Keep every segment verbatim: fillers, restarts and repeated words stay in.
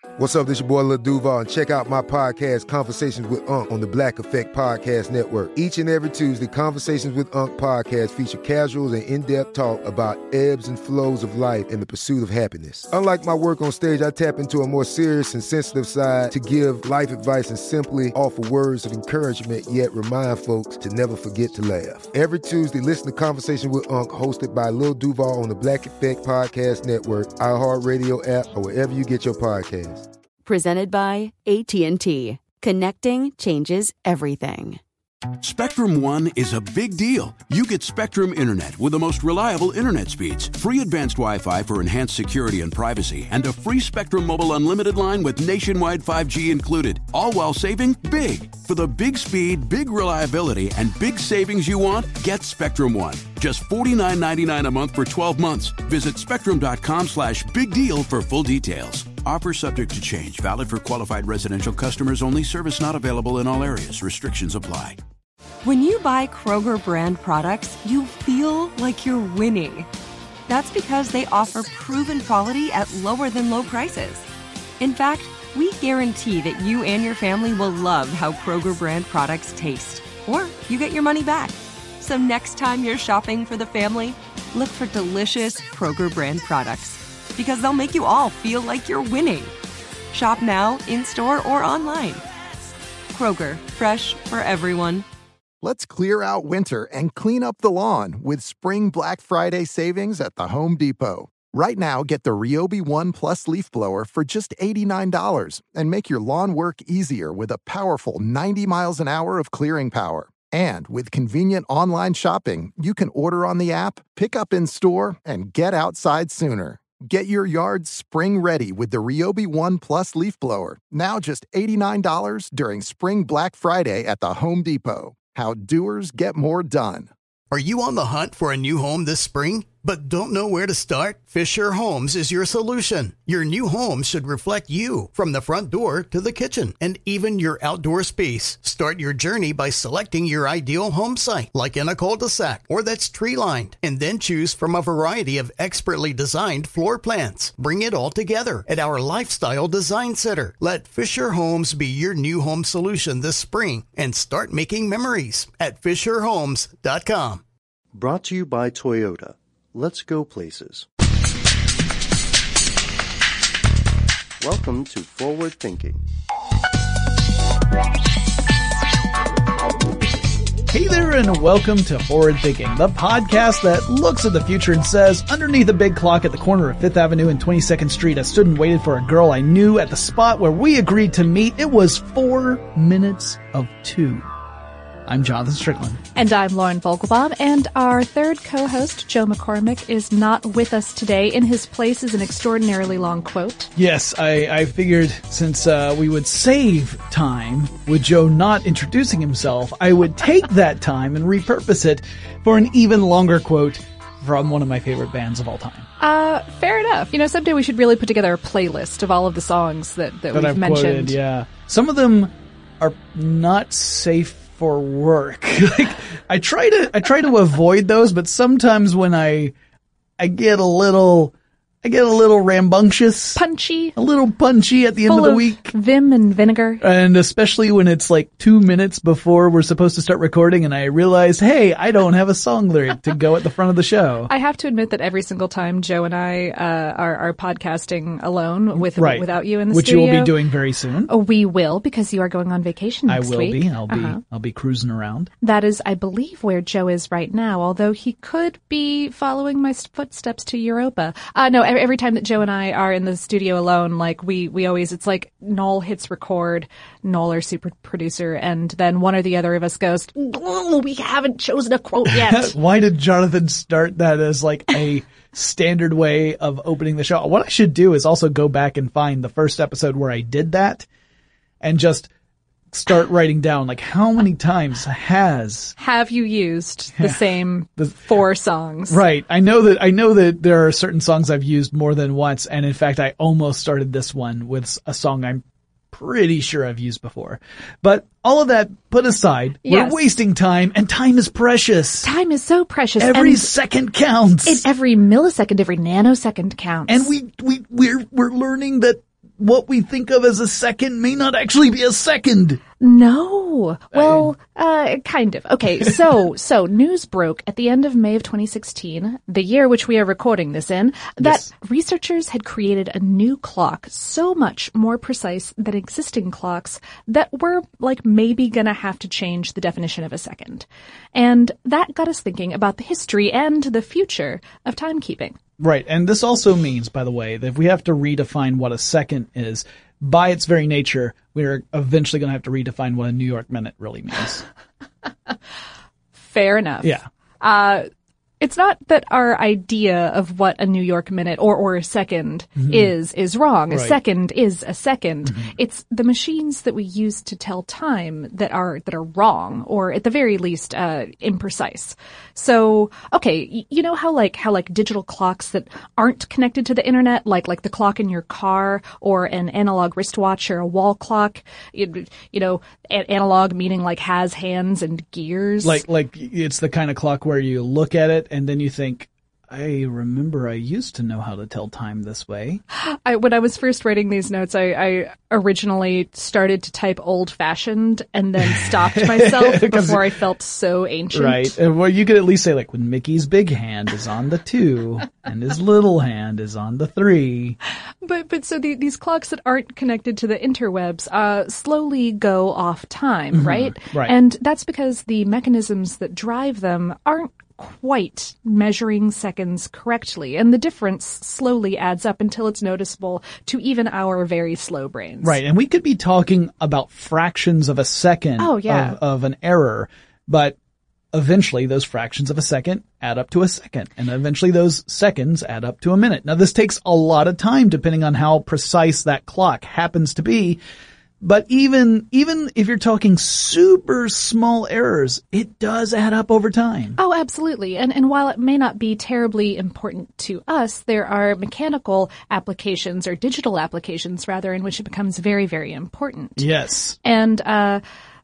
What's up, this your boy Lil Duval, and check out my podcast, Conversations with Unc, on the Black Effect Podcast Network. Each and every Tuesday, Conversations with Unc podcast feature casuals and in-depth talk about ebbs and flows of life and the pursuit of happiness. Unlike my work on stage, I tap into a more serious and sensitive side to give life advice and simply offer words of encouragement, yet remind folks to never forget to laugh. Every Tuesday, listen to Conversations with Unc, hosted by Lil Duval on the Black Effect Podcast Network, iHeartRadio app, or wherever you get your podcasts. Presented by A T and T. Connecting changes everything. Spectrum One is a big deal. You get Spectrum Internet with the most reliable internet speeds, free advanced Wi-Fi for enhanced security and privacy, and a free Spectrum Mobile Unlimited line with nationwide five G included, all while saving big. For the big speed, big reliability, and big savings you want, get Spectrum One. Just forty-nine ninety-nine a month for twelve months. Visit spectrum.com slash big deal for full details. Offer subject to change. Valid for qualified residential customers only. Service not available in all areas. Restrictions apply. When you buy Kroger brand products, you feel like you're winning. That's because they offer proven quality at lower than low prices. In fact, we guarantee that you and your family will love how Kroger brand products taste, or you get your money back. So next time you're shopping for the family, look for delicious Kroger brand products, because they'll make you all feel like you're winning. Shop now, in-store, or online. Kroger, fresh for everyone. Let's clear out winter and clean up the lawn with spring Black Friday savings at the Home Depot. Right now, get the Ryobi One Plus leaf blower for just eighty-nine dollars and make your lawn work easier with a powerful ninety miles an hour of clearing power. And with convenient online shopping, you can order on the app, pick up in store, and get outside sooner. Get your yard spring ready with the Ryobi One Plus leaf blower, now just eighty-nine dollars during Spring Black Friday at the Home Depot. How doers get more done. Are you on the hunt for a new home this spring, but don't know where to start? Fisher Homes is your solution. Your new home should reflect you, from the front door to the kitchen, and even your outdoor space. Start your journey by selecting your ideal home site, like in a cul-de-sac or that's tree-lined, and then choose from a variety of expertly designed floor plans. Bring it all together at our Lifestyle Design Center. Let Fisher Homes be your new home solution this spring, and start making memories at fisher homes dot com. Brought to you by Toyota. Let's go places. Welcome to Forward Thinking. Hey there, and welcome to Forward Thinking, the podcast that looks at the future and says, underneath a big clock at the corner of Fifth Avenue and twenty-second Street, I stood and waited for a girl I knew at the spot where we agreed to meet. It was four minutes of two. I'm Jonathan Strickland. And I'm Lauren Vogelbaum. And our third co-host, Joe McCormick, is not with us today. In his place is an extraordinarily long quote. Yes, I, I figured since uh, we would save time with Joe not introducing himself, I would take that time and repurpose it for an even longer quote from one of my favorite bands of all time. Uh, fair enough. You know, someday we should really put together a playlist of all of the songs that, that, that we've I've mentioned. Quoted, yeah. Some of them are not safe for work. Like, I try to, I try to avoid those, but sometimes when I, I get a little, I get a little rambunctious. Punchy. A little punchy at the end of the week. Vim and vinegar. And especially when it's like two minutes before we're supposed to start recording and I realize, hey, I don't have a song lyric to go at the front of the show. I have to admit that every single time Joe and I uh, are, are podcasting alone with right. without you in the Which studio. Which you will be doing very soon. Oh, we will, because you are going on vacation next I will week. be. I'll be, uh-huh. I'll be cruising around. That is, I believe, where Joe is right now, although he could be following my footsteps to Europa. Uh, no, every time that Joe and I are in the studio alone, like we, we always, it's like Noel hits record, Noel, our super producer, and then one or the other of us goes, oh, we haven't chosen a quote yet. Why did Jonathan start that as like a standard way of opening the show? What I should do is also go back and find the first episode where I did that and just start writing down, like, how many times has have you used the same the, four songs? Right. I know that I know that there are certain songs I've used more than once, and in fact, I almost started this one with a song I'm pretty sure I've used before. But all of that put aside, yes. We're wasting time, and time is precious. Time is so precious. Every and second counts. It, every millisecond, every nanosecond counts. And we we we're we're learning that what we think of as a second may not actually be a second. No. Well, uh, kind of. Okay, so, so news broke at the end of May of twenty sixteen, the year which we are recording this in, that Yes. researchers had created a new clock so much more precise than existing clocks that we're, like, maybe gonna have to change the definition of a second. And that got us thinking about the history and the future of timekeeping. Right, and this also means, by the way, that if we have to redefine what a second is, by its very nature, we're eventually going to have to redefine what a New York minute really means. Fair enough. Yeah. Uh, it's not that our idea of what a New York minute or, or a second Mhm. is, is wrong. A Right. second is a second. Mhm. It's the machines that we use to tell time that are, that are wrong, or at the very least, uh, imprecise. So, okay, y- you know how like, how like digital clocks that aren't connected to the internet, like, like the clock in your car or an analog wristwatch or a wall clock, you, you know, a- analog meaning like has hands and gears. Like, like it's the kind of clock where you look at it and then you think, I remember I used to know how to tell time this way. I, when I was first writing these notes, I, I originally started to type old-fashioned and then stopped myself 'Cause- before I felt so ancient. Right. And well, you could at least say like when Mickey's big hand is on the two and his little hand is on the three. But but so the, these clocks that aren't connected to the interwebs uh, slowly go off time, Mhm. right? Right. And that's because the mechanisms that drive them aren't quite measuring seconds correctly, and the difference slowly adds up until it's noticeable to even our very slow brains. Right. And we could be talking about fractions of a second Oh, yeah. of, of an error, but eventually those fractions of a second add up to a second, and eventually those seconds add up to a minute. Now this takes a lot of time depending on how precise that clock happens to be. But even, even if you're talking super small errors, it does add up over time. Oh, absolutely. And and while it may not be terribly important to us, there are mechanical applications or digital applications rather in which it becomes very, very important. Yes. And uh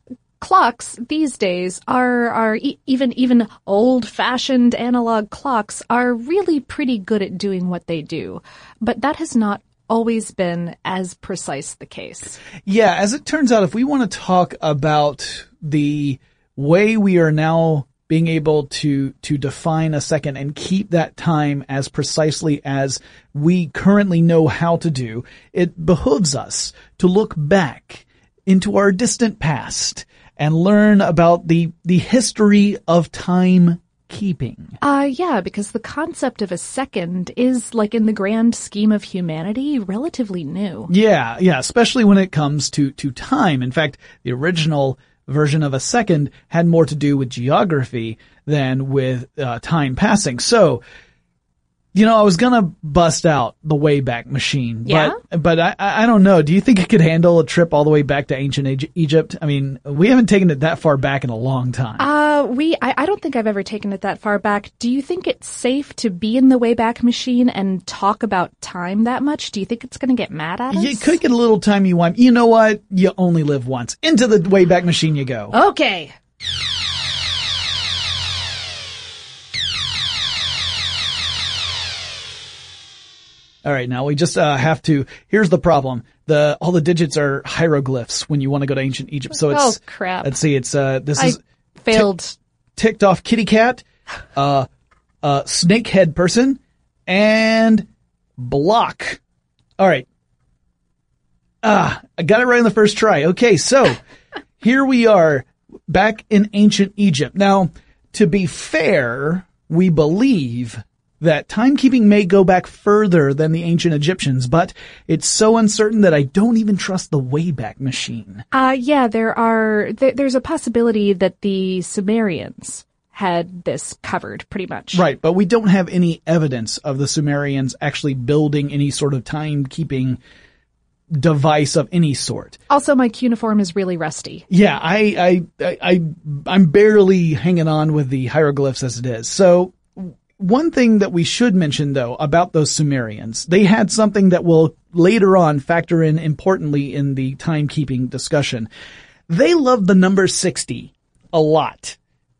clocks these days are are e- even even old-fashioned analog clocks are really pretty good at doing what they do. But that has not always been as precise the case. Yeah, as it turns out, if we want to talk about the way we are now being able to, to define a second and keep that time as precisely as we currently know how to do, it behooves us to look back into our distant past and learn about the, the history of time keeping. Uh, yeah, because the concept of a second is, like in the grand scheme of humanity, relatively new. Yeah, yeah, especially when it comes to, to time. In fact, the original version of a second had more to do with geography than with uh, time passing. So, you know, I was gonna bust out the Wayback Machine, Yeah? but but I I don't know. Do you think it could handle a trip all the way back to ancient Egy- Egypt? I mean, we haven't taken it that far back in a long time. Uh, we, I, I don't think I've ever taken it that far back. Do you think it's safe to be in the Wayback Machine and talk about time that much? Do you think it's gonna get mad at us? You could get a little timey-wimey. You know what? You only live once. Into the Wayback Machine you go. Okay. All right, now we just uh, have to. Here's the problem: the all the digits are hieroglyphs when you want to go to ancient Egypt. So it's Oh, crap. Let's see. It's uh, this I is failed. tick- ticked off kitty cat, uh, uh, snakehead person, and block. All right. Ah, I got it right on the first try. Okay, so here we are back in ancient Egypt. Now, to be fair, we believe that timekeeping may go back further than the ancient Egyptians, but it's so uncertain that I don't even trust the Wayback Machine. Uh, yeah, there are, th- there's a possibility that the Sumerians had this covered pretty much. Right, but we don't have any evidence of the Sumerians actually building any sort of timekeeping device of any sort. Also, my cuneiform is really rusty. Yeah, I, I, I, I, I'm barely hanging on with the hieroglyphs as it is. So, one thing that we should mention though about those Sumerians, they had something that will later on factor in importantly in the timekeeping discussion. They loved the number sixty a lot.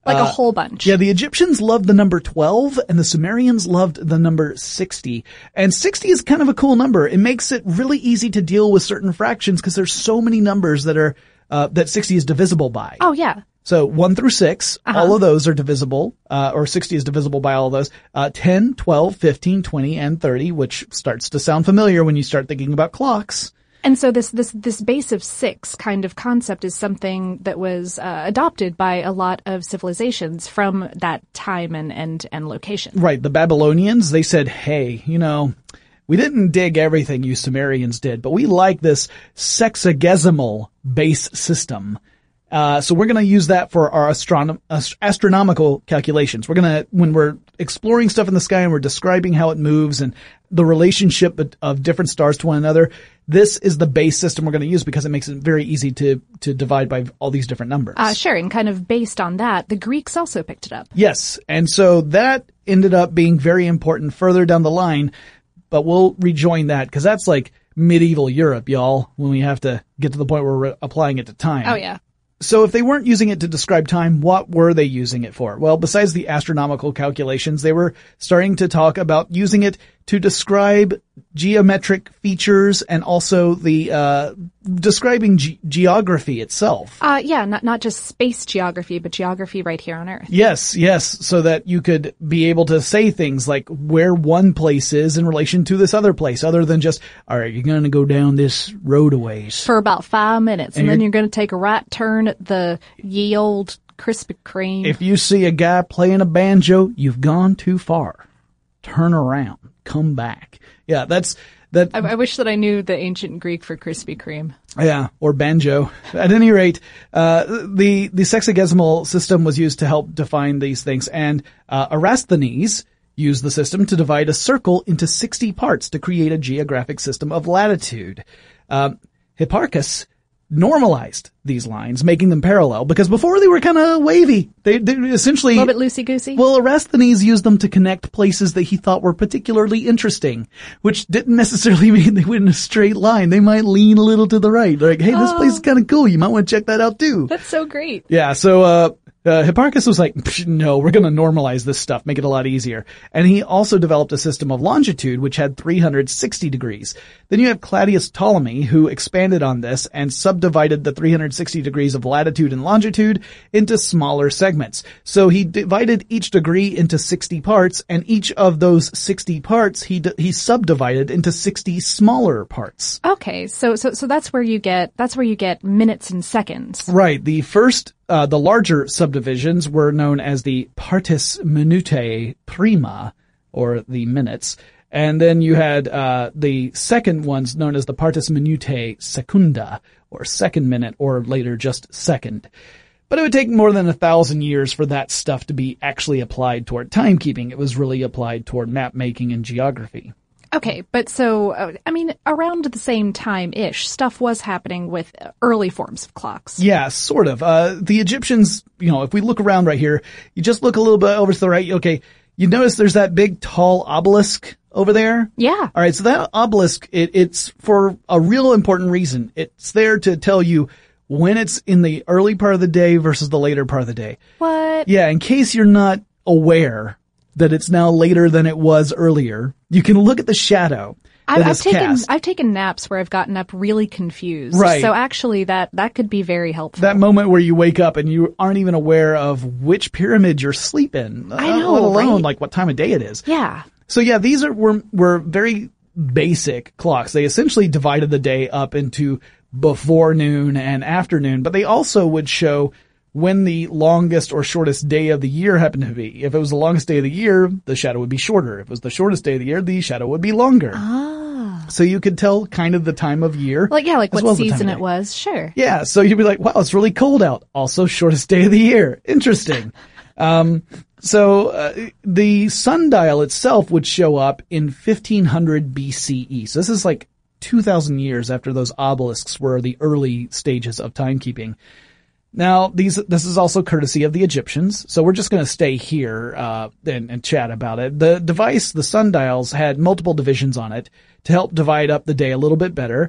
Like Uh, a whole bunch. Yeah, the Egyptians loved the number twelve and the Sumerians loved the number sixty. And sixty is kind of a cool number. It makes it really easy to deal with certain fractions because there's so many numbers that are, uh, that sixty is divisible by. Oh, yeah. So one through six, Uh-huh. all of those are divisible, uh, or sixty is divisible by all of those. Uh, ten, twelve, fifteen, twenty, and thirty, which starts to sound familiar when you start thinking about clocks. And so this, this, this base of six kind of concept is something that was uh, adopted by a lot of civilizations from that time and, and, and location. Right. The Babylonians, they said, hey, you know, we didn't dig everything you Sumerians did, but we like this sexagesimal base system. Uh, so we're going to use that for our astronom- ast- astronomical calculations. We're going to, when we're exploring stuff in the sky and we're describing how it moves and the relationship of, of different stars to one another, this is the base system we're going to use because it makes it very easy to, to divide by all these different numbers. Uh, sure. And kind of based on that, the Greeks also picked it up. Yes. And so that ended up being very important further down the line, but we'll rejoin that because that's like medieval Europe, y'all, when we have to get to the point where we're applying it to time. Oh, yeah. So if they weren't using it to describe time, what were they using it for? Well, besides the astronomical calculations, they were starting to talk about using it to describe geometric features and also the uh describing ge- geography itself. Uh yeah, not not just space geography, but geography right here on Earth. Yes, yes, so that you could be able to say things like where one place is in relation to this other place, other than just, all right, you're going to go down this road a ways. For about five minutes, and, And then you're- you're going to take a right turn at the ye old Krispy Kreme. If you see a guy playing a banjo, you've gone too far. Turn around. Come back. Yeah, that's that. I, I wish that I knew the ancient Greek for Krispy Kreme. Yeah, or banjo. At any rate, uh, the the sexagesimal system was used to help define these things, and uh, Eratosthenes used the system to divide a circle into sixty parts to create a geographic system of latitude. Uh, Hipparchus normalized these lines, making them parallel, because before they were kind of wavy. They, they essentially... A little bit loosey-goosey? Well, Eratosthenes used them to connect places that he thought were particularly interesting, which didn't necessarily mean they went in a straight line. They might lean a little to the right. Like, hey, this Oh. place is kind of cool. You might want to check that out too. That's so great. Yeah, so, uh, uh, Hipparchus was like, "Psh, no, we're going to normalize this stuff, make it a lot easier. And he also developed a system of longitude, which had three hundred sixty degrees. Then you have Claudius Ptolemy, who expanded on this and subdivided the three hundred sixty degrees of latitude and longitude into smaller segments. So he divided each degree into sixty parts, and each of those sixty parts he d- he subdivided into sixty smaller parts. Okay, so so so that's where you get that's where you get minutes and seconds. Right. The first, uh, the larger subdivisions were known as the partis minutae prima, or the minutes. And then you had, uh, the second ones known as the partis minutae secunda, or second minute, or later just second. But it would take more than a thousand years for that stuff to be actually applied toward timekeeping. It was really applied toward map making and geography. Okay, but so, uh, I mean, around the same time-ish, stuff was happening with early forms of clocks. Yeah, sort of. Uh, the Egyptians, you know, if we look around right here, you just look a little bit over to the right, okay, you notice there's that big tall obelisk over there? Yeah. All right, so that obelisk, it, it's for a real important reason. It's there to tell you when it's in the early part of the day versus the later part of the day. What? Yeah, in case you're not aware that it's now later than it was earlier, you can look at the shadow that I've, I've is taken cast. I've taken naps where I've gotten up really confused. Right. So actually, that that could be very helpful. That moment where you wake up and you aren't even aware of which pyramid you're sleeping. I know, let alone right? like what time of day it is. Yeah. So yeah, these are were were very basic clocks. They essentially divided the day up into before noon and afternoon, but they also would show when the longest or shortest day of the year happened to be. If it was the longest day of the year, the shadow would be shorter. If it was the shortest day of the year, the shadow would be longer. Ah. So you could tell kind of the time of year. Like, yeah, like as what well as the time season of it day. was. Sure. Yeah, so you'd be like, wow, it's really cold out. Also, shortest day of the year. Interesting. um, so uh, the sundial itself would show up in fifteen hundred B C E. So this is like two thousand years after those obelisks were the early stages of timekeeping. Now, these this is also courtesy of the Egyptians, so we're just going to stay here uh, and, and chat about it. The device, the sundials, had multiple divisions on it to help divide up the day a little bit better.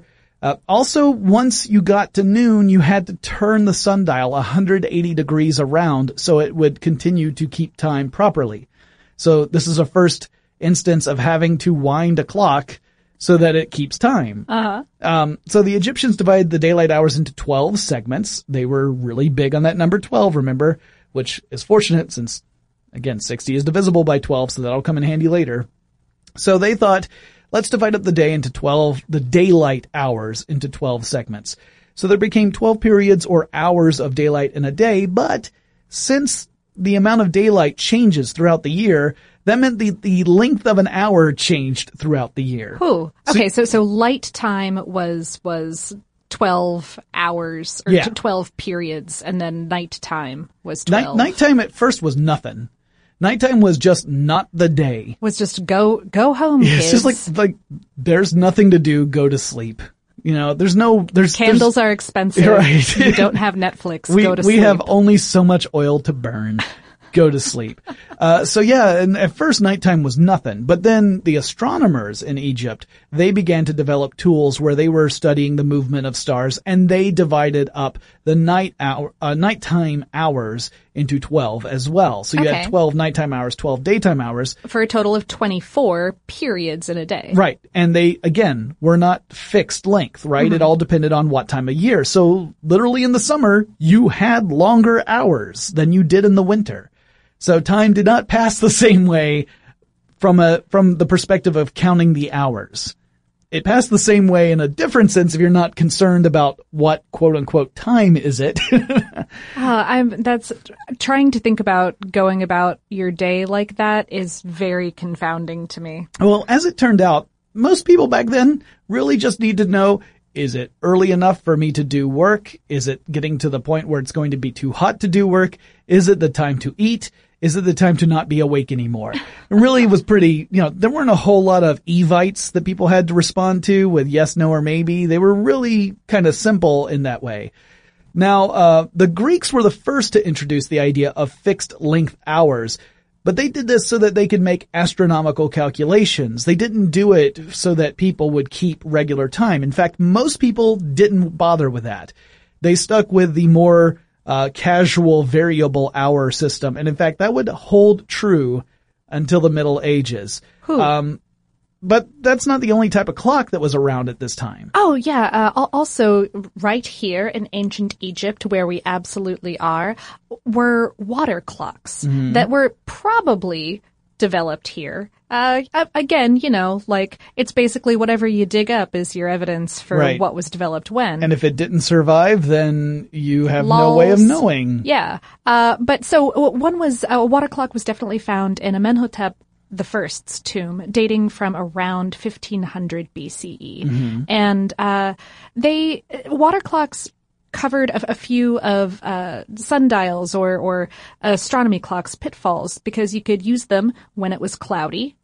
Uh, also, once you got to noon, you had to turn the sundial one hundred eighty degrees around so it would continue to keep time properly. So this is a first instance of having to wind a clock so that it keeps time. Uh-huh. Um, so the Egyptians divided the daylight hours into twelve segments. They were really big on that number twelve, remember, which is fortunate since, again, sixty is divisible by twelve, so that'll come in handy later. So they thought, let's divide up the day into twelve, the daylight hours into twelve segments. So there became twelve periods or hours of daylight in a day, but since the amount of daylight changes throughout the year, that meant the, the length of an hour changed throughout the year. Ooh. Okay, so, so light time was, was twelve hours, or Yeah. twelve periods, and then night time was twelve. Night, nighttime at first was nothing. Nighttime was just not the day. Was just go, go home, It's kids. just like, like, there's nothing to do, go to sleep. You know, there's no, there's, Candles there's, are expensive. Right. You don't have Netflix. we, go to we sleep. have only so much oil to burn. Go to sleep. Uh, so yeah, and at first nighttime was nothing, but then the astronomers in Egypt, they began to develop tools where they were studying the movement of stars, and they divided up the night hour, uh, nighttime hours into twelve as well. So you Okay. had twelve nighttime hours, twelve daytime hours. For a total of twenty-four periods in a day. Right. And they, again, were not fixed length, right? Mm-hmm. It all depended on what time of year. So literally in the summer, you had longer hours than you did in the winter. So time did not pass the same way from a, from the perspective of counting the hours. It passed the same way in a different sense if you're not concerned about what quote unquote time is it. Uh, I'm, that's, trying to think about going about your day like that is very confounding to me. Well, as it turned out, most people back then really just need to know, is it early enough for me to do work? Is it getting to the point where it's going to be too hot to do work? Is it the time to eat? Is it the time to not be awake anymore? It really was pretty, you know, there weren't a whole lot of evites that people had to respond to with yes, no, or maybe. They were really kind of simple in that way. Now, uh, the Greeks were the first to introduce the idea of fixed length hours, but they did this so that they could make astronomical calculations. They didn't do it so that people would keep regular time. In fact, most people didn't bother with that. They stuck with the more uh, casual variable hour system. And in fact, that would hold true until the Middle Ages. Um, but that's not the only type of clock that was around at this time. Oh, yeah. Uh, al- also, right here in ancient Egypt, where we absolutely are, were water clocks Mm-hmm. that were probably developed here. Uh, a- again, you know, like, it's basically whatever you dig up is your evidence for Right. what was developed when. And if it didn't survive, then you have no way of Lols. knowing. Yeah. Uh, but so uh, one was, a water clock was definitely found in Amenhotep the First's tomb, dating from around fifteen hundred B C E. Mm-hmm. And, uh, they, water clocks covered a, a few of, uh, sundials or, or astronomy clocks pitfalls because you could use them when it was cloudy.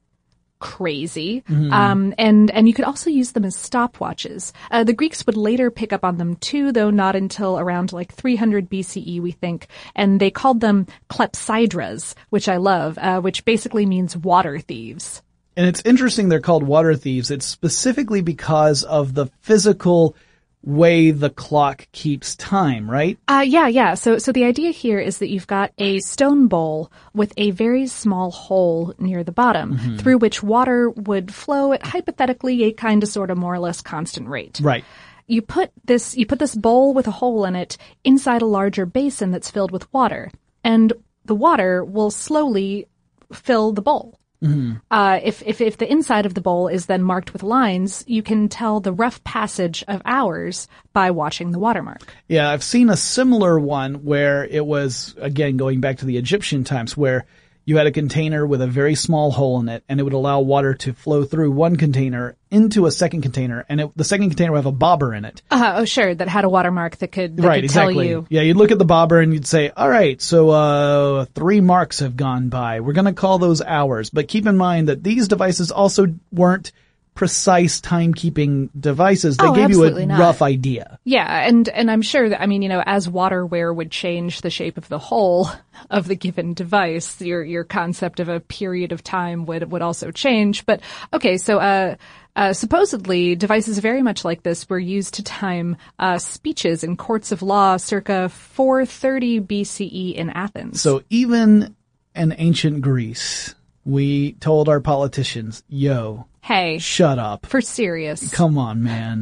Crazy. Mm-hmm. Um, and, and you could also use them as stopwatches. Uh, the Greeks would later pick up on them too, though not until around like three hundred B C E, we think. And they called them clepsydras, which I love, uh, which basically means water thieves. And it's interesting they're called water thieves. It's specifically because of the physical way the clock keeps time, right? Uh, yeah, yeah. So, so the idea here is that you've got a stone bowl with a very small hole near the bottom Mm-hmm. through which water would flow at hypothetically a kind of sort of more or less constant rate. Right. You put this, you put this bowl with a hole in it inside a larger basin that's filled with water, and the water will slowly fill the bowl. Mm-hmm. Uh, if, if, if the inside of the bowl is then marked with lines, you can tell the rough passage of hours by watching the watermark. Yeah, I've seen a similar one where it was, again, going back to the Egyptian times, where you had a container with a very small hole in it, and it would allow water to flow through one container into a second container, and it, the second container would have a bobber in it. Uh, oh, sure, that had a watermark that could, that Right, could tell exactly. you. Yeah, you'd look at the bobber and you'd say, all right, so uh three marks have gone by. We're going to call those hours. But keep in mind that these devices also weren't precise timekeeping devices. They Oh, gave you a absolutely not. rough idea. Yeah, and and I'm sure that I mean, you know, as water wear would change the shape of the hole of the given device, your your concept of a period of time would would also change. But okay, so uh Uh, supposedly, devices very much like this were used to time uh, speeches in courts of law circa four thirty B C E in Athens. So even in ancient Greece, we told our politicians, yo, hey, shut up. For serious. Come on, man.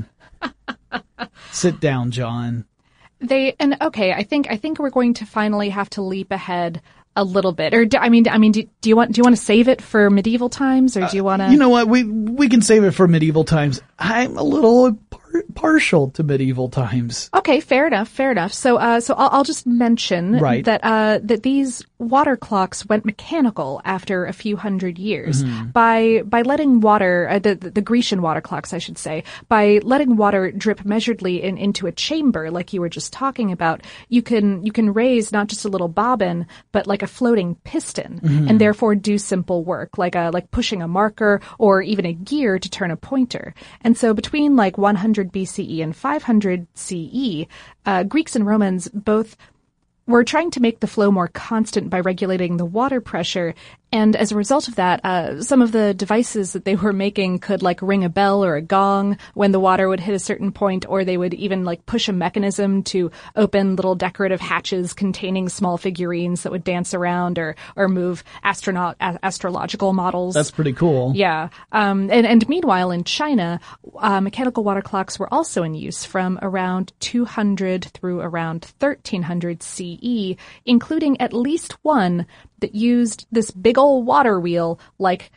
Sit down, John. They and okay, I think I think we're going to finally have to leap ahead a little bit. Or do, I mean, I mean, do, do you want do you want to save it for medieval times, or do you want to? Uh, you know what? We we can save it for medieval times. I'm a little par- partial to medieval times. Okay, fair enough, fair enough. So, uh, so I'll, I'll just mention right. that uh, that these water clocks went mechanical after a few hundred years Mm-hmm. by by letting water, uh, the the Grecian water clocks, I should say, by letting water drip measuredly in, into a chamber, like you were just talking about. You can you can raise not just a little bobbin, but like a floating piston, Mm-hmm. and therefore do simple work like a like pushing a marker or even a gear to turn a pointer. And so between like one hundred B C E and five hundred C E, uh, Greeks and Romans both were trying to make the flow more constant by regulating the water pressure. And as a result of that, uh, some of the devices that they were making could like ring a bell or a gong when the water would hit a certain point, or they would even like push a mechanism to open little decorative hatches containing small figurines that would dance around or, or move astronaut, a- astrological models. That's pretty cool. Yeah. Um, and, and meanwhile, in China, uh, mechanical water clocks were also in use from around two hundred through around thirteen hundred C E, including at least one that used this big old water wheel, like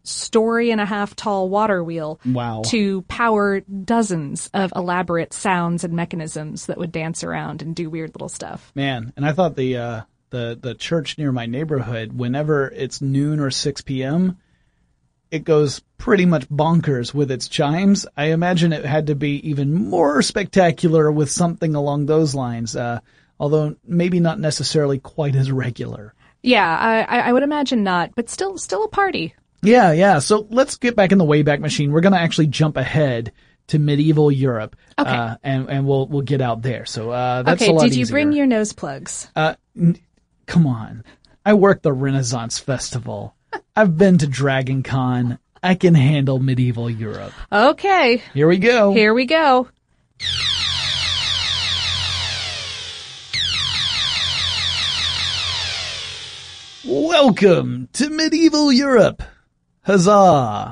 story and a half tall water wheel, wow. to power dozens of elaborate sounds and mechanisms that would dance around and do weird little stuff. Man, and I thought the uh, the the church near my neighborhood, whenever it's noon or six p.m., it goes pretty much bonkers with its chimes. I imagine it had to be even more spectacular with something along those lines, uh, although maybe not necessarily quite as regular. Yeah, I, I would imagine not, but still, still a party. Yeah, yeah. So let's get back in the Wayback Machine. We're going to actually jump ahead to medieval Europe, okay. uh, and and we'll we'll get out there. So uh, that's okay, a lot did you easier. bring your nose plugs? Uh, n- come on, I work the Renaissance Festival. I've been to Dragon Con. I can handle medieval Europe. Okay, here we go. Here we go. Welcome to medieval Europe. Huzzah!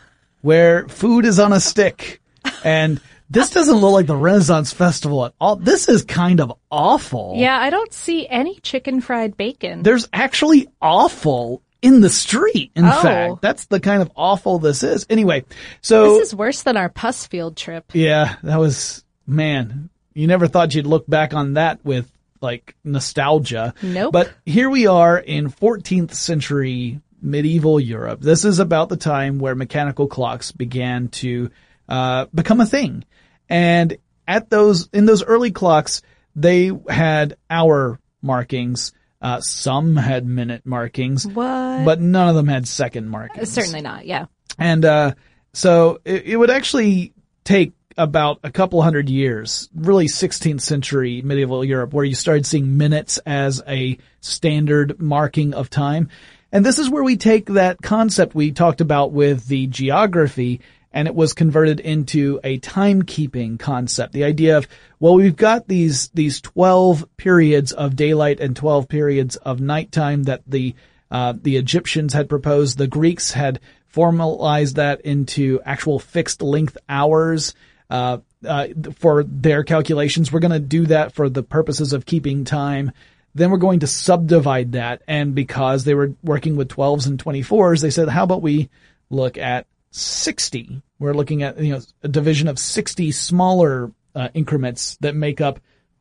Where food is on a stick. And this doesn't look like the Renaissance Festival at all. This is kind of awful. Yeah, I don't see any chicken fried bacon. There's actually awful in the street, in Oh. fact. That's the kind of awful this is. Anyway, so... This is worse than our Puss field trip. Yeah, that was... Man, you never thought you'd look back on that with, like, nostalgia. Nope. But here we are in fourteenth century medieval Europe. This is about the time where mechanical clocks began to uh become a thing. And at those, in those early clocks, they had hour markings. Uh, some had minute markings. What? But none of them had second markings. Certainly not, yeah. And, uh, so it, it would actually take about a couple hundred years, really sixteenth century medieval Europe, where you started seeing minutes as a standard marking of time. And this is where we take that concept we talked about with the geography, and it was converted into a timekeeping concept. The idea of, well, we've got these, these twelve periods of daylight and twelve periods of nighttime that the, uh, the Egyptians had proposed. The Greeks had formalized that into actual fixed length hours, uh, uh, for their calculations. We're going to do that for the purposes of keeping time. Then we're going to subdivide that. And because they were working with twelves and twenty-fours, they said, how about we look at sixty? We're looking at, you know, a division of sixty smaller uh, increments that make up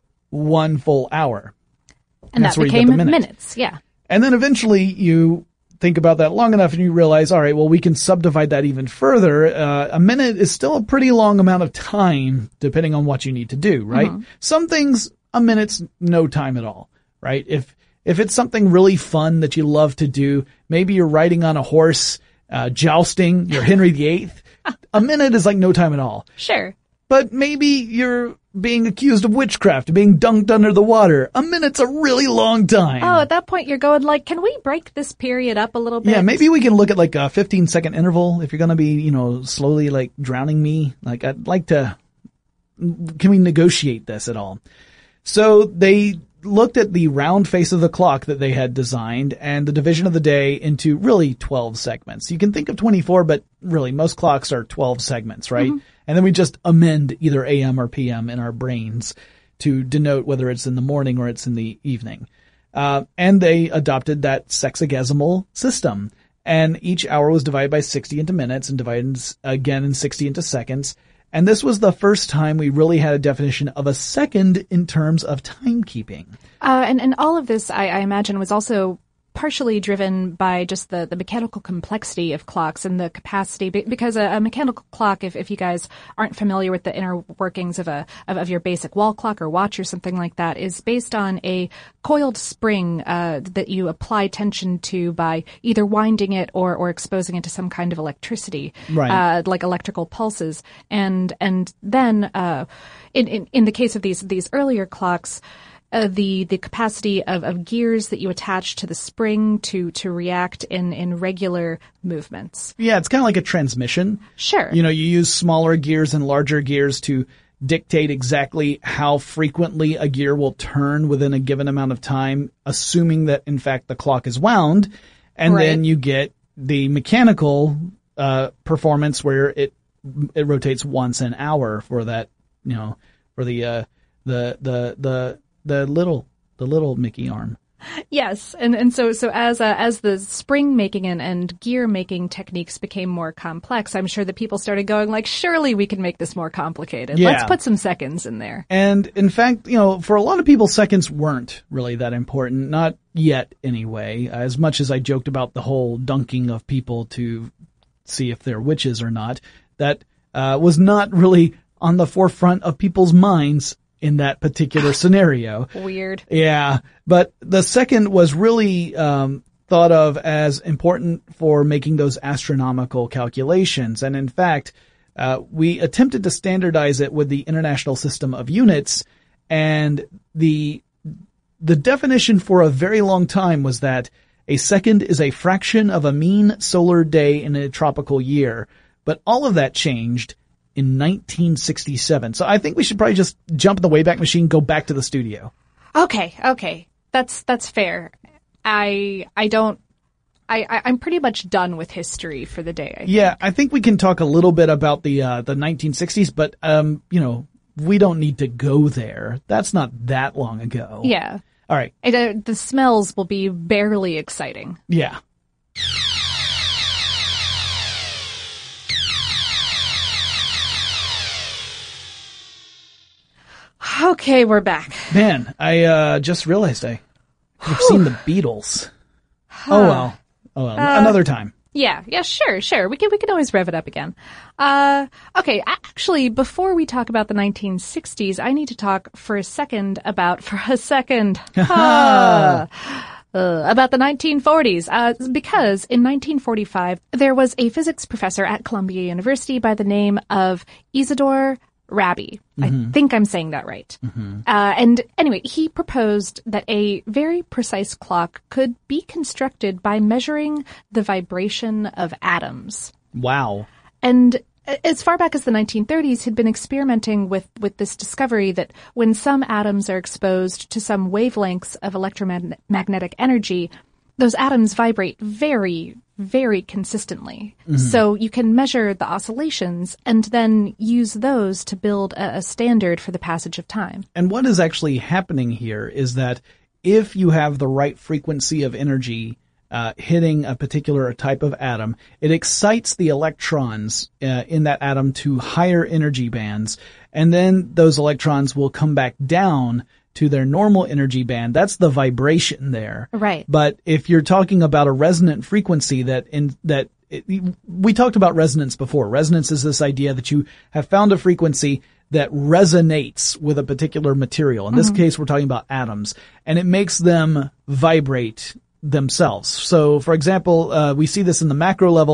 one full hour. And, and that became minute. minutes, yeah. And then eventually you think about that long enough and you realize, all right, well, we can subdivide that even further. Uh, a minute is still a pretty long amount of time, depending on what you need to do, right? Mm-hmm. Some things, a minute's no time at all, right? If, if it's something really fun that you love to do, maybe you're riding on a horse, uh, jousting, you're Henry the Eighth, a minute is like no time at all. Sure. But maybe you're being accused of witchcraft, being dunked under the water. A minute's a really long time. Oh, at that point you're going like, can we break this period up a little bit? Yeah, maybe we can look at like a fifteen second interval if you're going to be, you know, slowly like drowning me. Like I'd like to, can we negotiate this at all? So they looked at the round face of the clock that they had designed and the division of the day into really twelve segments. You can think of twenty-four, but really most clocks are twelve segments, right? Mm-hmm. And then we just amend either A M or P M in our brains to denote whether it's in the morning or it's in the evening. Uh, and they adopted that sexagesimal system. And each hour was divided by sixty into minutes and divided again in sixty into seconds. And this was the first time we really had a definition of a second in terms of timekeeping. Uh, and, and all of this, I, I imagine, was also partially driven by just the, the mechanical complexity of clocks and the capacity, because a, a mechanical clock, if, if you guys aren't familiar with the inner workings of a of, of your basic wall clock or watch or something like that, is based on a coiled spring uh, that you apply tension to by either winding it or, or exposing it to some kind of electricity, right. uh, like electrical pulses. And and then uh, in, in in the case of these these earlier clocks, Uh, the the capacity of, of gears that you attach to the spring to to react in, in regular movements. Yeah, it's kind of like a transmission. Sure. You know, you use smaller gears and larger gears to dictate exactly how frequently a gear will turn within a given amount of time, assuming that, in fact, the clock is wound. And right. then you get the mechanical uh performance where it it rotates once an hour for that, you know, for the uh the the the The little, the little Mickey arm. Yes, and and so so as uh, as the spring making and, and gear making techniques became more complex, I'm sure that people started going like, surely we can make this more complicated. Yeah. Let's put some seconds in there. And in fact, you know, for a lot of people, seconds weren't really that important, not yet anyway. As much as I joked about the whole dunking of people to see if they're witches or not, that uh, was not really on the forefront of people's minds in that particular scenario. Weird. Yeah. But the second was really um thought of as important for making those astronomical calculations. And in fact, uh we attempted to standardize it with the International System of Units, and the the definition for a very long time was that a second is a fraction of a mean solar day in a tropical year. But all of that changed in nineteen sixty-seven. So I think we should probably just jump in the Wayback Machine, go back to the studio. Okay, okay. That's that's fair. I I don't I, I I'm pretty much done with history for the day. I yeah, think. I think we can talk a little bit about the uh the nineteen sixties, but um you know, we don't need to go there. That's not that long ago. Yeah. All right. It, uh, the smells will be barely exciting. Yeah. Okay, we're back. Man, I uh just realized I have seen the Beatles. Oh well. Oh well. Uh, Another time. Yeah, yeah, sure, sure. We can we can always rev it up again. Uh okay, actually, before we talk about the nineteen sixties, I need to talk for a second about for a second. uh, Uh, about the nineteen forties, uh, because in nineteen forty-five, there was a physics professor at Columbia University by the name of Isidore Rabi. Mm-hmm. I think I'm saying that right. Mm-hmm. Uh, and anyway, he proposed that a very precise clock could be constructed by measuring the vibration of atoms. Wow. And as far back as the nineteen thirties, he'd been experimenting with, with this discovery that when some atoms are exposed to some wavelengths of electromagnetic energy, those atoms vibrate very, very consistently. Mm-hmm. So you can measure the oscillations and then use those to build a, a standard for the passage of time. And what is actually happening here is that if you have the right frequency of energy uh, hitting a particular type of atom, it excites the electrons uh, in that atom to higher energy bands, and then those electrons will come back down to their normal energy band. That's the vibration there. Right. But if you're talking about a resonant frequency that in that it, we talked about resonance before. Resonance is this idea that you have found a frequency that resonates with a particular material. In this mm-hmm. case, we're talking about atoms, and it makes them vibrate themselves. So, for example, uh, we see this in the macro level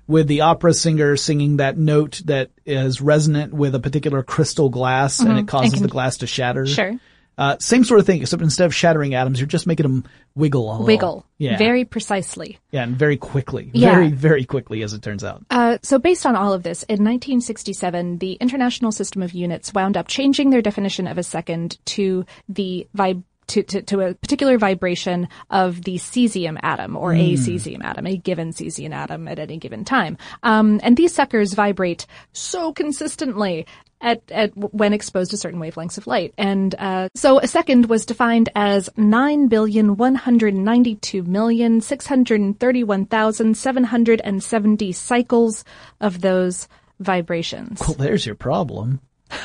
with the opera singer singing that note that is resonant with a particular crystal glass, mm-hmm. and it causes and can, the glass to shatter. Sure. Uh, same sort of thing, except instead of shattering atoms, you're just making them wiggle a little. Wiggle. Yeah. Very precisely. Yeah, and very quickly. Yeah. Very, very quickly, as it turns out. Uh, so based on all of this, in nineteen sixty-seven, the International System of Units wound up changing their definition of a second to the vib- to, to, to a particular vibration of the cesium atom, or mm. a cesium atom, a given cesium atom at any given time. Um, and these suckers vibrate so consistently At, at when exposed to certain wavelengths of light. And uh so a second was defined as nine billion one hundred ninety-two million six hundred thirty-one thousand seven hundred seventy cycles of those vibrations. Well, there's your problem.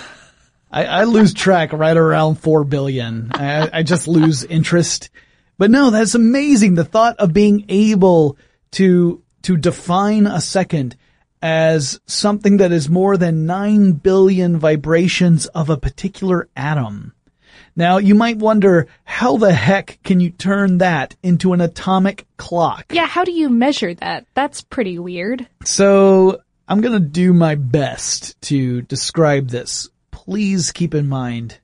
I, I lose track right around four billion. I, I just lose interest. But no, that's amazing. The thought of being able to to define a second as something that is more than nine billion vibrations of a particular atom. Now, you might wonder, how the heck can you turn that into an atomic clock? Yeah, how do you measure that? That's pretty weird. So, I'm gonna do my best to describe this. Please keep in mind,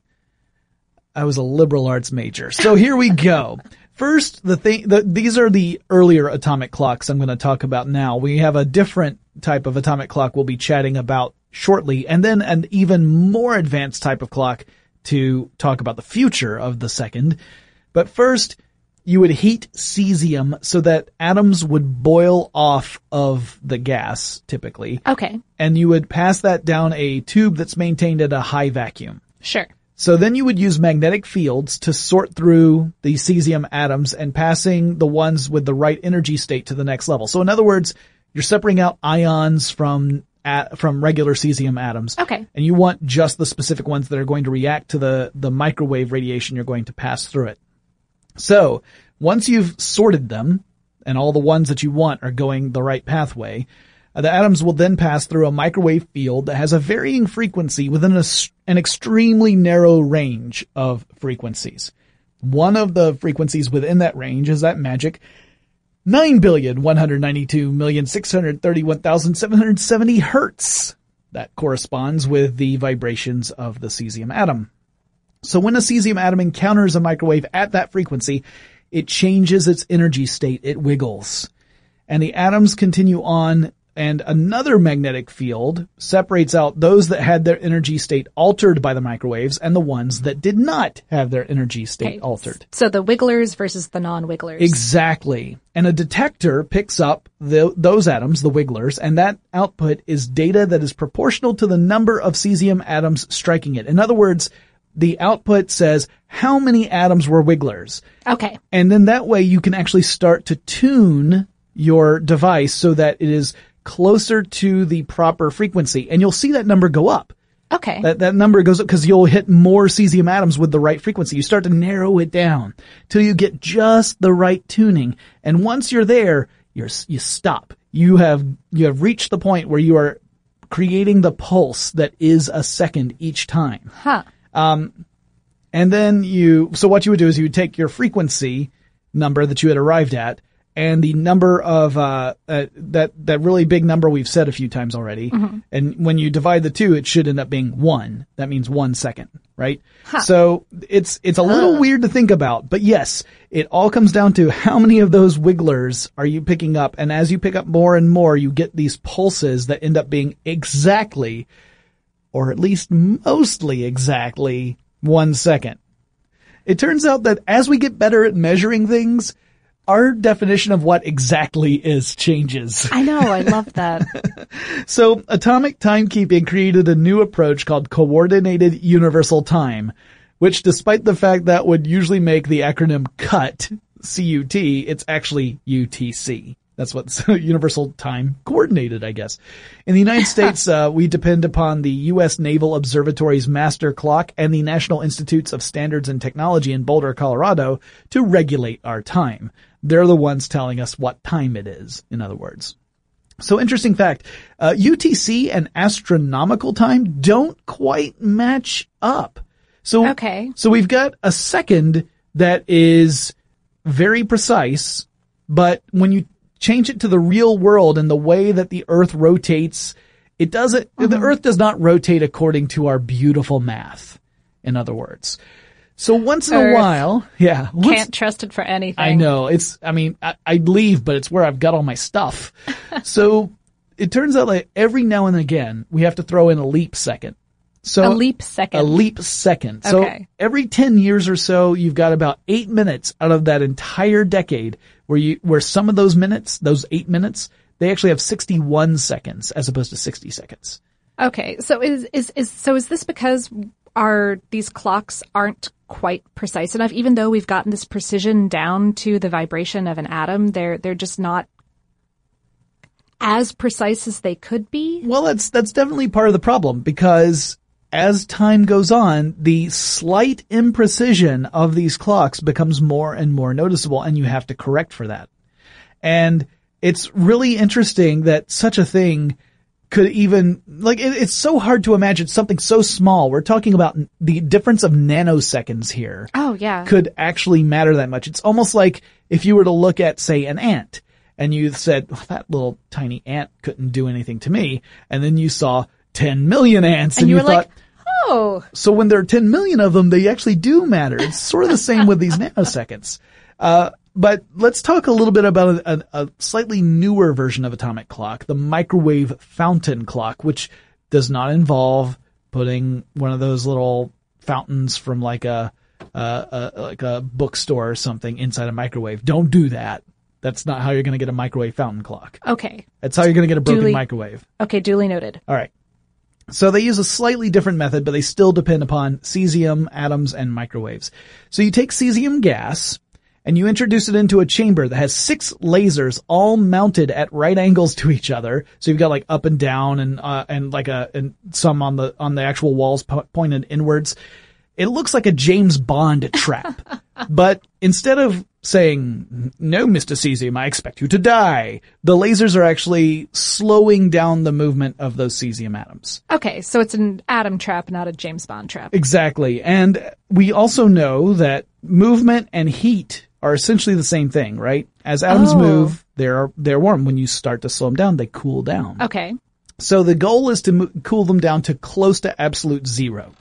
I was a liberal arts major. So here we go. First, the thing, the, these are the earlier atomic clocks I'm going to talk about now. We have a different type of atomic clock we'll be chatting about shortly, and then an even more advanced type of clock to talk about the future of the second. But first, you would heat cesium so that atoms would boil off of the gas, typically. Okay. And you would pass that down a tube that's maintained at a high vacuum. Sure. So then you would use magnetic fields to sort through the cesium atoms and passing the ones with the right energy state to the next level. So in other words, you're separating out ions from at, from regular cesium atoms. Okay. And you want just the specific ones that are going to react to the, the microwave radiation you're going to pass through it. So once you've sorted them and all the ones that you want are going the right pathway, Uh, the atoms will then pass through a microwave field that has a varying frequency within a, an extremely narrow range of frequencies. One of the frequencies within that range is that magic nine billion one hundred ninety-two million six hundred thirty-one thousand seven hundred seventy hertz. That corresponds with the vibrations of the cesium atom. So when a cesium atom encounters a microwave at that frequency, it changes its energy state. It wiggles. And the atoms continue on, and another magnetic field separates out those that had their energy state altered by the microwaves and the ones that did not have their energy state okay. altered. So the wigglers versus the non-wigglers. Exactly. And a detector picks up the, those atoms, the wigglers, and that output is data that is proportional to the number of cesium atoms striking it. In other words, the output says how many atoms were wigglers. Okay. And then that way you can actually start to tune your device so that it is closer to the proper frequency, and you'll see that number go up. Okay. That that number goes up because you'll hit more cesium atoms with the right frequency. You start to narrow it down till you get just the right tuning, and once you're there, you're you stop. You have you have reached the point where you are creating the pulse that is a second each time. Huh. Um, and then you so what you would do is you would take your frequency number that you had arrived at, and the number of, uh, uh, that, that really big number we've said a few times already. Mm-hmm. And when you divide the two, it should end up being one. That means one second, right? Huh. So it's, it's a little uh. weird to think about, but yes, it all comes down to how many of those wigglers are you picking up? And as you pick up more and more, you get these pulses that end up being exactly, or at least mostly exactly, one second. It turns out that as we get better at measuring things, our definition of what exactly is changes. I know, I love that. So, atomic timekeeping created a new approach called Coordinated Universal Time, which despite the fact that would usually make the acronym CUT, C U T, it's actually U T C. That's what's Universal Time Coordinated, I guess. In the United States, uh, we depend upon the U S Naval Observatory's Master Clock and the National Institutes of Standards and Technology in Boulder, Colorado, to regulate our time. They're the ones telling us what time it is, in other words. So interesting fact, uh, U T C and astronomical time don't quite match up. So, okay. So we've got a second that is very precise, but when you change it to the real world and the way that the Earth rotates, it doesn't, mm-hmm. the Earth does not rotate according to our beautiful math, in other words. So once in Earth. a while, yeah. Once, Can't trust it for anything. I know. It's, I mean, I, I'd leave, but it's where I've got all my stuff. So it turns out like every now and again, we have to throw in a leap second. So a leap second. A leap second. So okay. every ten years or so, you've got about eight minutes out of that entire decade where you, where some of those minutes, those eight minutes, they actually have sixty-one seconds as opposed to sixty seconds. Okay. So is, is, is, so is this because our, these clocks aren't quite precise enough? Even though we've gotten this precision down to the vibration of an atom, they're, they're just not as precise as they could be? Well, that's, that's definitely part of the problem because as time goes on, the slight imprecision of these clocks becomes more and more noticeable, and you have to correct for that. And it's really interesting that such a thing could even, like, it, it's so hard to imagine something so small. We're talking about the difference of nanoseconds here. Oh, yeah. Could actually matter that much. It's almost like if you were to look at, say, an ant, and you said, well, that little tiny ant couldn't do anything to me, and then you saw ten million ants, and, and you, you were thought, like, oh. So when there are ten million of them, they actually do matter. It's sort of the same with these nanoseconds. Uh, but let's talk a little bit about a, a, a slightly newer version of atomic clock, the microwave fountain clock, which does not involve putting one of those little fountains from like a, uh, a like a bookstore or something inside a microwave. Don't do that. That's not how you're going to get a microwave fountain clock. Okay. That's how you're going to get a broken duly, microwave. Okay, duly noted. All right. So they use a slightly different method, but they still depend upon cesium, atoms, and microwaves. So you take cesium gas, and you introduce it into a chamber that has six lasers all mounted at right angles to each other. So you've got like up and down and, uh, and like a, and some on the, on the actual walls po- pointed inwards. It looks like a James Bond trap. But instead of saying, no, Mister Cesium, I expect you to die, the lasers are actually slowing down the movement of those cesium atoms. Okay, so it's an atom trap, not a James Bond trap. Exactly. And we also know that movement and heat are essentially the same thing, right? As atoms oh. move, they're, they're warm. When you start to slow them down, they cool down. Okay. So the goal is to mo- cool them down to close to absolute zero.